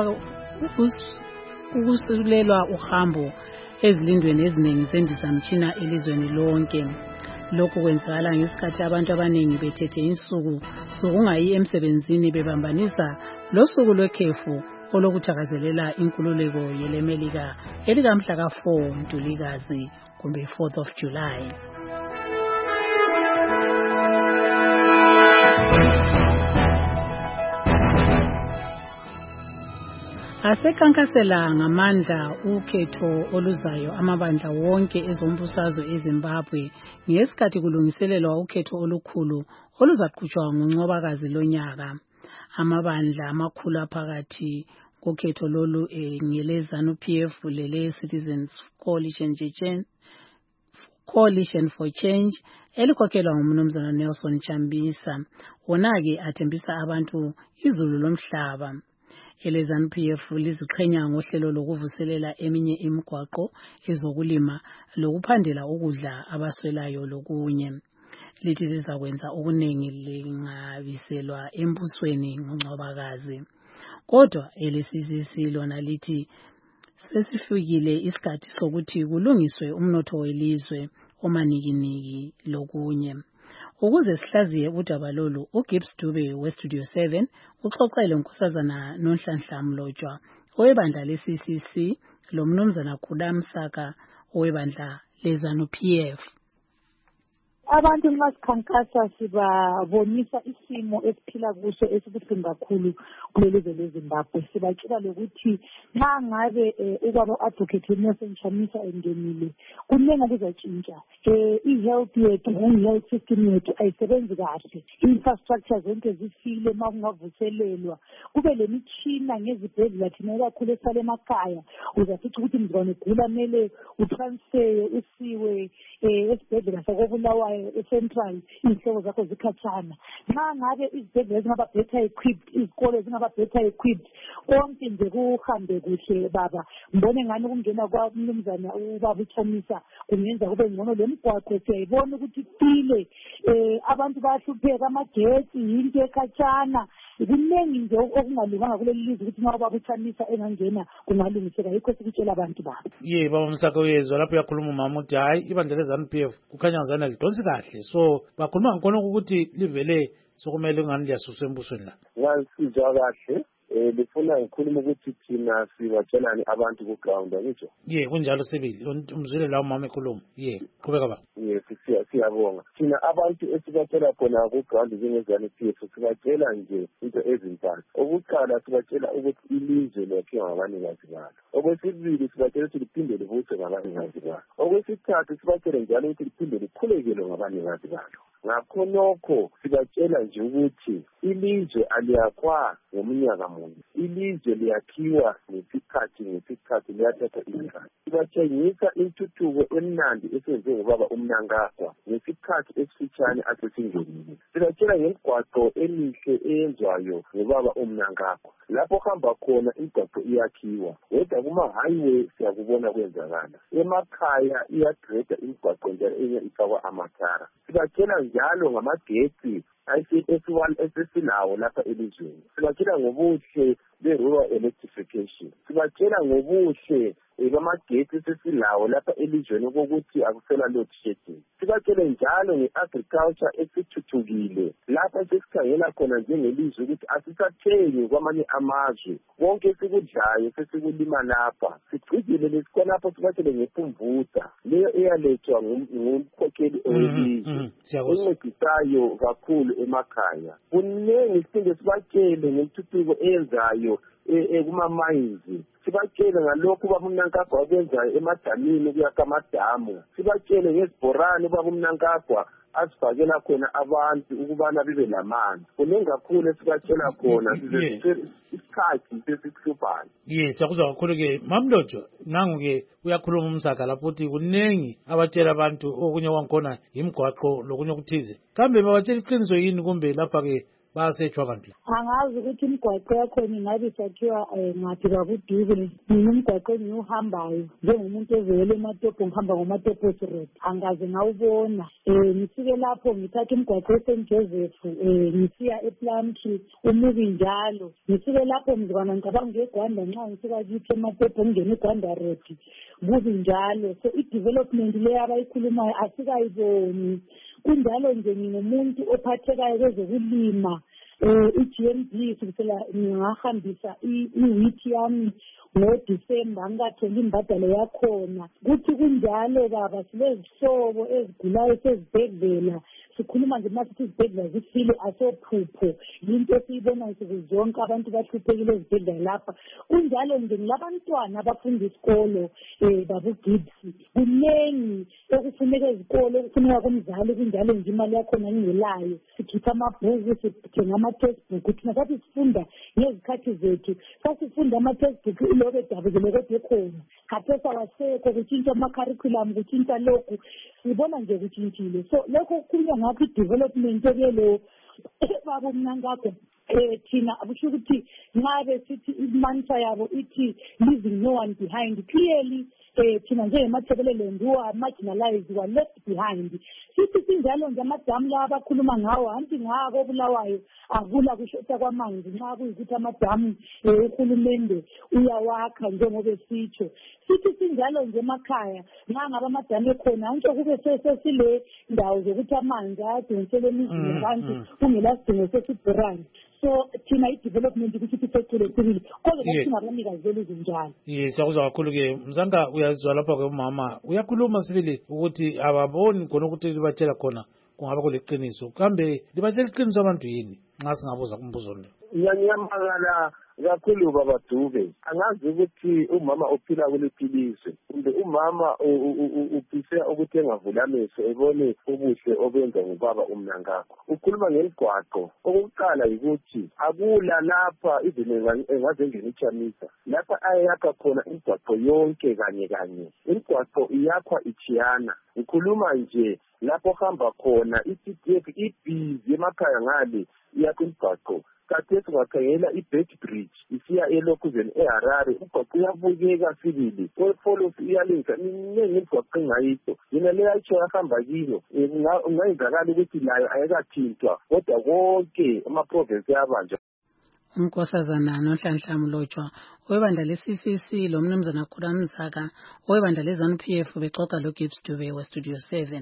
ukusulelwa uhambo ezilindweni eziningi zendizamtshina elizweni lonke. Lokhu kwenzakala ngesikhathi abantu abaningi bethethe insuku sokungayi emsebenzini bebambanisa losuku lwekhefu olokuthakazelela inkululeko yeleMelika elikamhla ka4 Ntulikazi kumbe 4th of July. Asekhankasela ngamandla ukhetho oluzayo amabandla wonke ezombusazwe eZimbabwe ngesikhathi kulungiselelwa ukhetho olukhulu oluzaqhutshwa ngoNcwabakazi lonyaka. Amabandla amakhulu aphakathi kokhetho lolu ngeleZANU-PF lele Citizens Coalition for Change elikhokhelwa ngumnumzana Nelson Chambisa. Wona-ke athembisa abantu izulu lomhlaba. EleZANU-PF liziqhenya ngohlelo lokuvuselela eminye imigwaqo ezokulima lokuphandela ukudla abaswelayo lokunye. Lithi lizakwenza okuningi lingabiselwa embusweni ngoNcwabakazi. Kodwa eleCCC lona lithi sesifikile isikhathi sokuthi kulungiswe umnotho welizwe omanikiniki lokunye. Ukuze sihlaziye udaba lolu, uGibbs Dube weStudio 7 uxoxele uNkosazana Nonhlanhla Mlotshwa owebandla leCCC lomnumzana Khula Msaka owebandla leZANU-PF. Abantu nxa sikhankasa sibabonisa isimo esiphila kuso esibuhlungu kakhulu kulelizwe leZimbabwe. Sibatshela lokuthi nxa ngabe ubaba advocate Nelson Chamisa engenile kunengi okuzatshintsha. I-health yethu i-health system yethu ayisebenzi kahle. Infrastructure zonke zifile ma kungavuselelwa. Kube lemitshina ngezibhedlela thina kakhulu esale emakhaya. Uzafica ukuthi mzwane gula mele utransfer usiwe esibhedlela sakobulawayo eCentral inhlelo zakho zikhatshana. Nxa ngabe izibhedlela zingaba better equipped, izikole zingaba better equipped, konke nje kuhambe kuhle baba. Mbone ngani kungena kwamnumzana ubaba uChamisa kungenza kube ngcono lemigwaqo siyayibona ukuthi ifile. Abantu bayahlupheka amagetsi yinto ekhatshana. kuningi nje okungalunganga kuleli lizwe ukuthi nxa ubabuthanisa engangena kungalungiseka yikho sikutshela abantu babo. Baba Msaka uyezwa lapho uyakhuluma umama uthi hayi ibandla le-ZANU-PF kukhanya ngazana lidonsi kahle, so bakhuluma ngikona ukuthi livele sokumele ngani liyasuswa embusweni la. Ngasizwa kahle lifuna ngikhuluma ukuthi thina sibatshelani abantu ku-ground angitsho. Kunjalo Sibili umzwile la umama ekhuluma. Qhubeka baba. Siyabonga. Thina abantu esibatshela khona ku-ground njenge-ZANU-PF sibatshela nje into ezintathu. Okokuqala sibatshela ukuthi ilizwe lakhe ngabanikazi balo. Okwesibili sibatshela ukuthi liphinde livuswe ngabanikazi balo. Okwesithathu sibatshele njalo ukuthi liphinde likhulekele ngabanikazi balo. Ngakho nokho sibatshela nje ukuthi ilizwe aliyakhwa ngomnyaka munye. Ilizwe liyakhiwa ngesikhathi liyathatha isikhathi. Sibatshengisa intuthuko emnandi esenziwe ngubaba uMnangagwa ngesikhathi esifitshane asesingenile. Sibatshela ngemigwaqo emihle eyenzwayo ngubaba uMnangagwa. Lapho hamba khona imigwaqo iyakhiwa. Wedwa kuma-highway siyakubona kwenzakala. Emakhaya iyagreda imigwaqo njalo enye ifakwa amathara. Sibatshela njalo ngamagetsi esesilawo lapha elizweni. Sibatshela ngobuhle be-rural electrification. Sibatshela ngobuhle bamagetsi esesilawo lapha elizweni okokuthi akusela load shedding. Sibatshele njalo nge-agriculture esithuthukile lapha sesikhangela khona njengelizwe ukuthi asisathengi kwamanye amazwe. Konke esikudlayo sesikulima lapha. Sigcijile lesikhonapho sibatshele ngepumvuta leyo eyalethwa ngumkhokheli owelizwe encedisayo kakhulu emakhaya. Kuningi siphinde sibatshele ngentuthuko eyenzayo kuma-mines. Sibatshele ngalokhu ubaba uMnangagwa akwenzayo emadamini kuyakha amadamu. Sibatshele ngezibhorane ubaba uMnangagwa asifakela khona abantu ukubana bibe lamanzi. Kuningi kakhulu esibatshela khona isikhathi sesikuhluphayo. Siyakuzwa kakhulu-ke Mamlojo, nangu-ke uyakhuluma uMsaka lapho uthi kuningi abatshela abantu okunye kwangikhona imigwaqo lokunye okuthize. Kambe babatshela iqiniso yini kumbe lapha-ke bayasetshwa abantu? Angazi ukuthi imigwaqo yakhona ingabe isakhiwa ngaphi kabuduze. Mina umgwaqo engiwuhambayo njengomuntu ovele eMatopo ngihamba ngoMatopo Road angaze ngawubona. Ngifike lapho ngithatha umgwaqo eSt Joseph ngisiya ePlumtree umubi njalo. Ngifike lapho ngizibana ngicabanga eGwanda nxa ngifika kithi eMatopo ngingena eGwanda Road kubi njalo. So i-development leyo abayikhulumayo asikayiboni. Kunjalo nje ngingumuntu ophathekayo kwezokulima. I-GMB sikusela ngahambisa i-wheat yami ngoDisemba ngikatholi imbadalo yakhona. Kuthi kunjalo baba silezihlobo ezigulayo sezibhedlela. Sikhuluma nje masithi izibhedlela zifile asophupho. Yinto esiyibona nsuku zonke abantu bahluphekile ezibhedlela lapha. Kunjalo nje ngilabantwana abafunda isikolo babugibsi. Kunengi okufuneka ezikolo okufuneka kumzali kunjalo nje imali yakhona ngingelayo. Sikhipha amabhuku sithenga ama-textbook. Thina sathi sifunda ngezikhathi zethu. Sasifunda ama-textbook ilobe dabuzele kodwa ekhona. Khathesi awasekho kutshintsha ama-curriculum kutshintsha lokhu. Sibona nje kutshintshile. So lokho kukhulunywa ngakho i-development ekuyelo baba uMnangagwa. Thina akusho ukuthi ngabe sithi imantra yabo ithi leaving no one behind. Clearly thina njengemathebelele who are marginalized who are left behind. Sithi sinjalo nje amadamu la abakhuluma ngawo anti ngako obulawayo akula kushota kwamanzi nxa kuyikuthi amadamu uhulumende uyawakha njengoba esitsho. Sithi sinjalo nje emakhaya ngaba amadamu ekhona antsho kube sesile ndawo zokuthi amanzi ayadonsela emizini yabantu kungela sidingo sesibhorane. So thina i-development ukuthi ithethule sibili kodwa singabanikazi belizwe njalo. Siyakuzwa kakhulu-ke Mzanga uyazizwa lapha kwemama uyakhuluma sibili ukuthi ababoni khona ukuthi libatshela khona kungaba kuliqiniso. Kambe libatshela iqiniso abantu yini nxa singabuza kumbuzo lo? Ngiyamangala kakhulu baba Dube. Angazi ukuthi umama uphila kuliphilise kumbe umama uphisa ukuthi engavula amehlo ebone ubuhle obenza ngubaba uMnangagwa. Ukhuluma ngemigwaqo. Okokuqala yikuthi akula lapha izinto engaze ngenichamisa lapha ayakha khona imigwaqo yonke kanye kanye. Imigwaqo iyakhwa ichiyana. Ukhuluma nje lapho hamba khona i-CDF ibhizi emakhaya ngale iyakha imigwaqo. Kathesi ungakhangela i-Bed Bridge isiya eLokuzeni eHarare umgwaqo uyabukeka sibili. Follow iyalingisa ninenge imigwaqo engayikho. Yena leyo ayitsho yahamba kiyo ungayenzakala ukuthi nayo ayikathintwa kodwa konke ama-province ayabanjwa. unkosazana noNhlanhla Mlotshwa owebandla le-CCC lo mnumzana Khura Mzaka owebandla le-ZANU-PF bexoxa loGibbs Dube weStudio 7.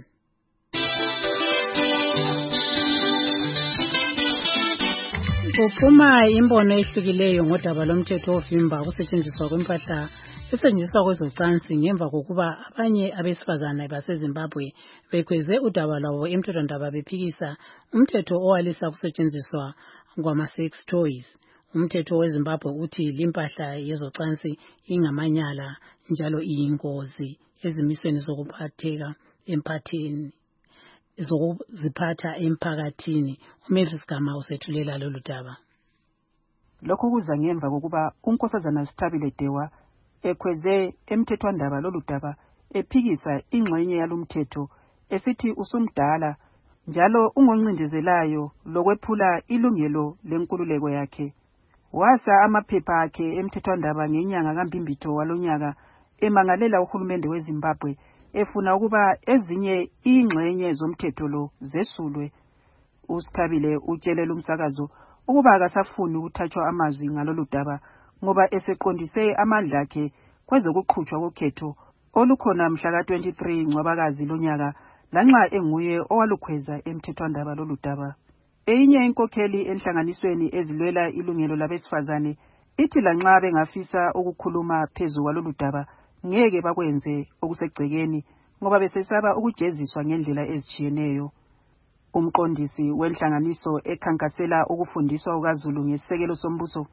Kuphuma imbono ehlukileyo ngodaba lomthetho ovimba ukusetshenziswa kwempahla esetshenziswa kwezocansi ngemva kokuba abanye abesifazane baseZimbabwe bekhweze udaba lwabo emthethwandaba bephikisa umthetho owalisa ukusetshenziswa kwama-sex toys. Umthetho weZimbabwe uthi limpahla yezocansi ingamanyala njalo iyingozi ezimisweni zokuphatheka empatheni. Zokuziphatha emphakathini. uMavis Gama usethulela lolu daba. Lokhu kuza ngemva kokuba unkosazana Sithabile Dewa ekhweze emthethwandaba lolu daba ephikisa ingxenye yalomthetho esithi usumdala njalo ungoncindezelayo lokwephula ilungelo lenkululeko yakhe. Wasa amaphepha akhe emthethwandaba ngenyanga kaMbimbitho walonyaka emangalela uhulumende weZimbabwe efuna ukuba ezinye ingxenye zomthetho lo zesulwe. uSithabile utshelela umsakazo ukuba akasafuni ukuthathwa amazwi ngalolu daba ngoba eseqondise amandla akhe kwezokuqhutshwa kokhetho olukhona mhla ka-23 Ncwabakazi lonyaka lanxa enguye owalukhweza emthethwandaba lolu daba. Eyinye inkokheli enhlanganisweni ezilwela ilungelo labesifazane ithi lanxa bengafisa ukukhuluma phezu kwalolu daba ngeke bakwenze okusegcekeni ngoba besesaba ukujeziswa ngendlela ezitshiyeneyo. Umqondisi wenhlanganiso ekhankasela ukufundiswa kukaZulu ngesisekelo sombuso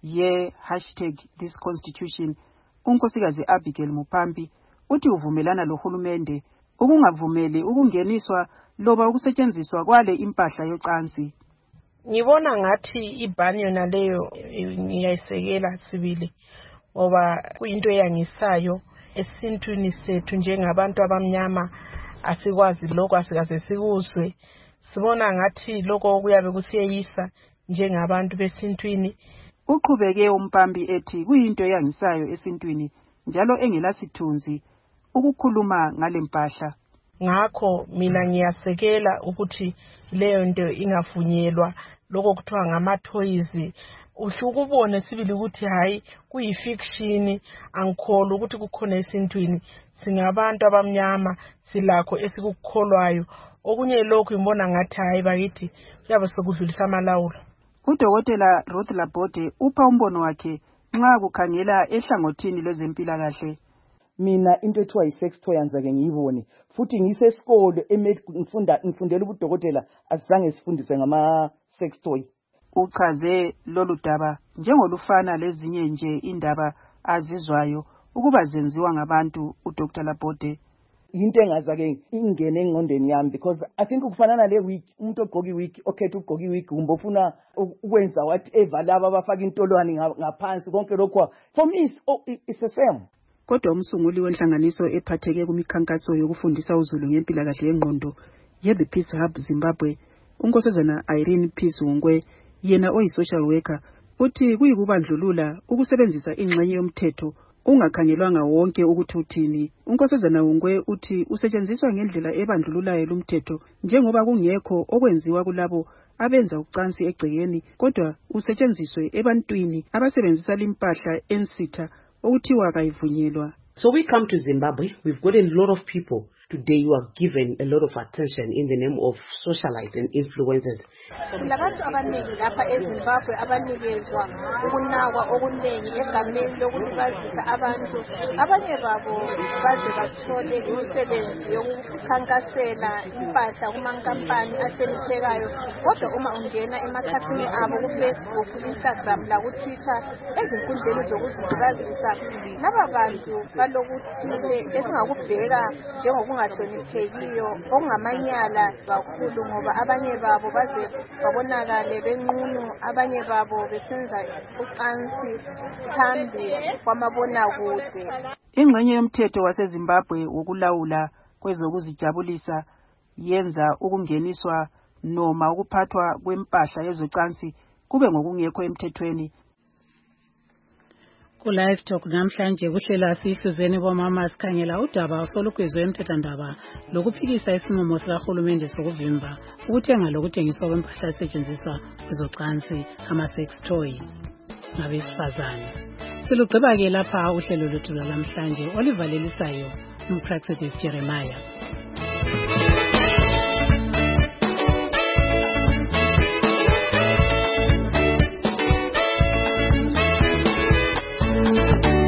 #ThisConstitution unkosikazi Abigail Mupambi uthi uvumelana lohulumende ukungavumeli ukungeniswa loba ukusetshenziswa kwale impahla yocansi. Ngibona ngathi ibhani yona leyo ngiyayisekela sibili ngoba kuyinto eyangisayo esintwini sethu njengabantu abamnyama asikwazi lokho asikaze sikuzwe. Sibona ngathi lokho kuyabe kusiyeyisa njengabantu besintwini. Uqhubeke uMpambi ethi kuyinto eyangisayo esintwini njalo engelasithunzi ukukhuluma ngale mpahla. Ngakho mina ngiyasekela ukuthi leyo nto ingavunyelwa lokho kuthiwa ngama-toys. Uhlukubone sibili ukuthi hayi kuyifiction angikholwa ukuthi kukhona esintwini. Singabantu abamnyama silakho esikukholwayo. Okunye lokhu imbona ngathi hayi bakithi kuyabe sekudlulisa amalawulo. Udokotela Ruth Labode upha umbono wakhe nxa kukhangela ehlangothini lwezempilakahle. Mina into ethiwa yi-sex toy anzake ngiyibone futhi ngisesikole ngifundela ubudokotela asizange sifundiswe ngama-sex toy. Uchaze lolu daba njengolufana lezinye nje indaba azizwayo ukuba zenziwa ngabantu. uDr Labode into engazake ingene engqondweni yami because I think kufanana le week umuntu ogqoka iwig okhetha ukugqoka iwig kumbe ufuna ukwenza whatever laba abafaka intolwane ngaphansi konke lokho for me it's the same. Kodwa umsunguli wenhlanganiso ephatheke kumikhankaso yokufundisa uZulu ngempilakahle yengqondo ye-The Peace Hub Zimbabwe unkosazana Irene Peace Wongwe yena oyi-social worker uthi kuyikubandlulula ukusebenzisa ingxenye yomthetho ungakhangelwanga wonke ukuthi uthini. Unkosazana Wongwe uthi usetshenziswa ngendlela ebandlululayo lumthetho njengoba kungekho okwenziwa kulabo abenza ucansi egcekeni kodwa usetshenziswe ebantwini abasebenzisa limpahla ensitha okuthiwa kayivunyelwa. So we come to Zimbabwe, we've got a lot of people today who are given a lot of attention in the name of socialites and influencers. Labantu abaningi lapha eZimbabwe abanikezwa ukunakwa okunengi egameni lokuthi bazisa abantu. Abanye babo baze bathole imisebenzi yokukhankasela impahla kumankampani asemthekayo. Kodwa uma ungena emakhathini abo kuFacebook, Instagram lakuTwitter ezinkundleni zokuzibazisa laba bantu balokuthile esingakubheka njengokungahloniphekiyo okungamanyala kakhulu ngoba abanye babo baze babonakale benqunu, abanye babo besenza ucansi phambi kwamabonakude. Ingxenye yomthetho waseZimbabwe wokulawula kwezokuzijabulisa yenza ukungeniswa noma ukuphathwa kwempahla yezocansi kube ngokungekho emthethweni. Ku-Live Talk namhlanje kuhlela sihluzeni bomama sikhangela udaba osolugwezwe emthethwandaba lokuphikisa isinqumo sikahulumende sokuvimba ukuthenga lokuthengiswa kwempahla esetshenziswa kwezocansi ama-sex toys ngabesifazane. Silugqiba-ke lapha uhlelo lwethu lwalamhlanje olivalelisayo uMpraxedis Jeremiah.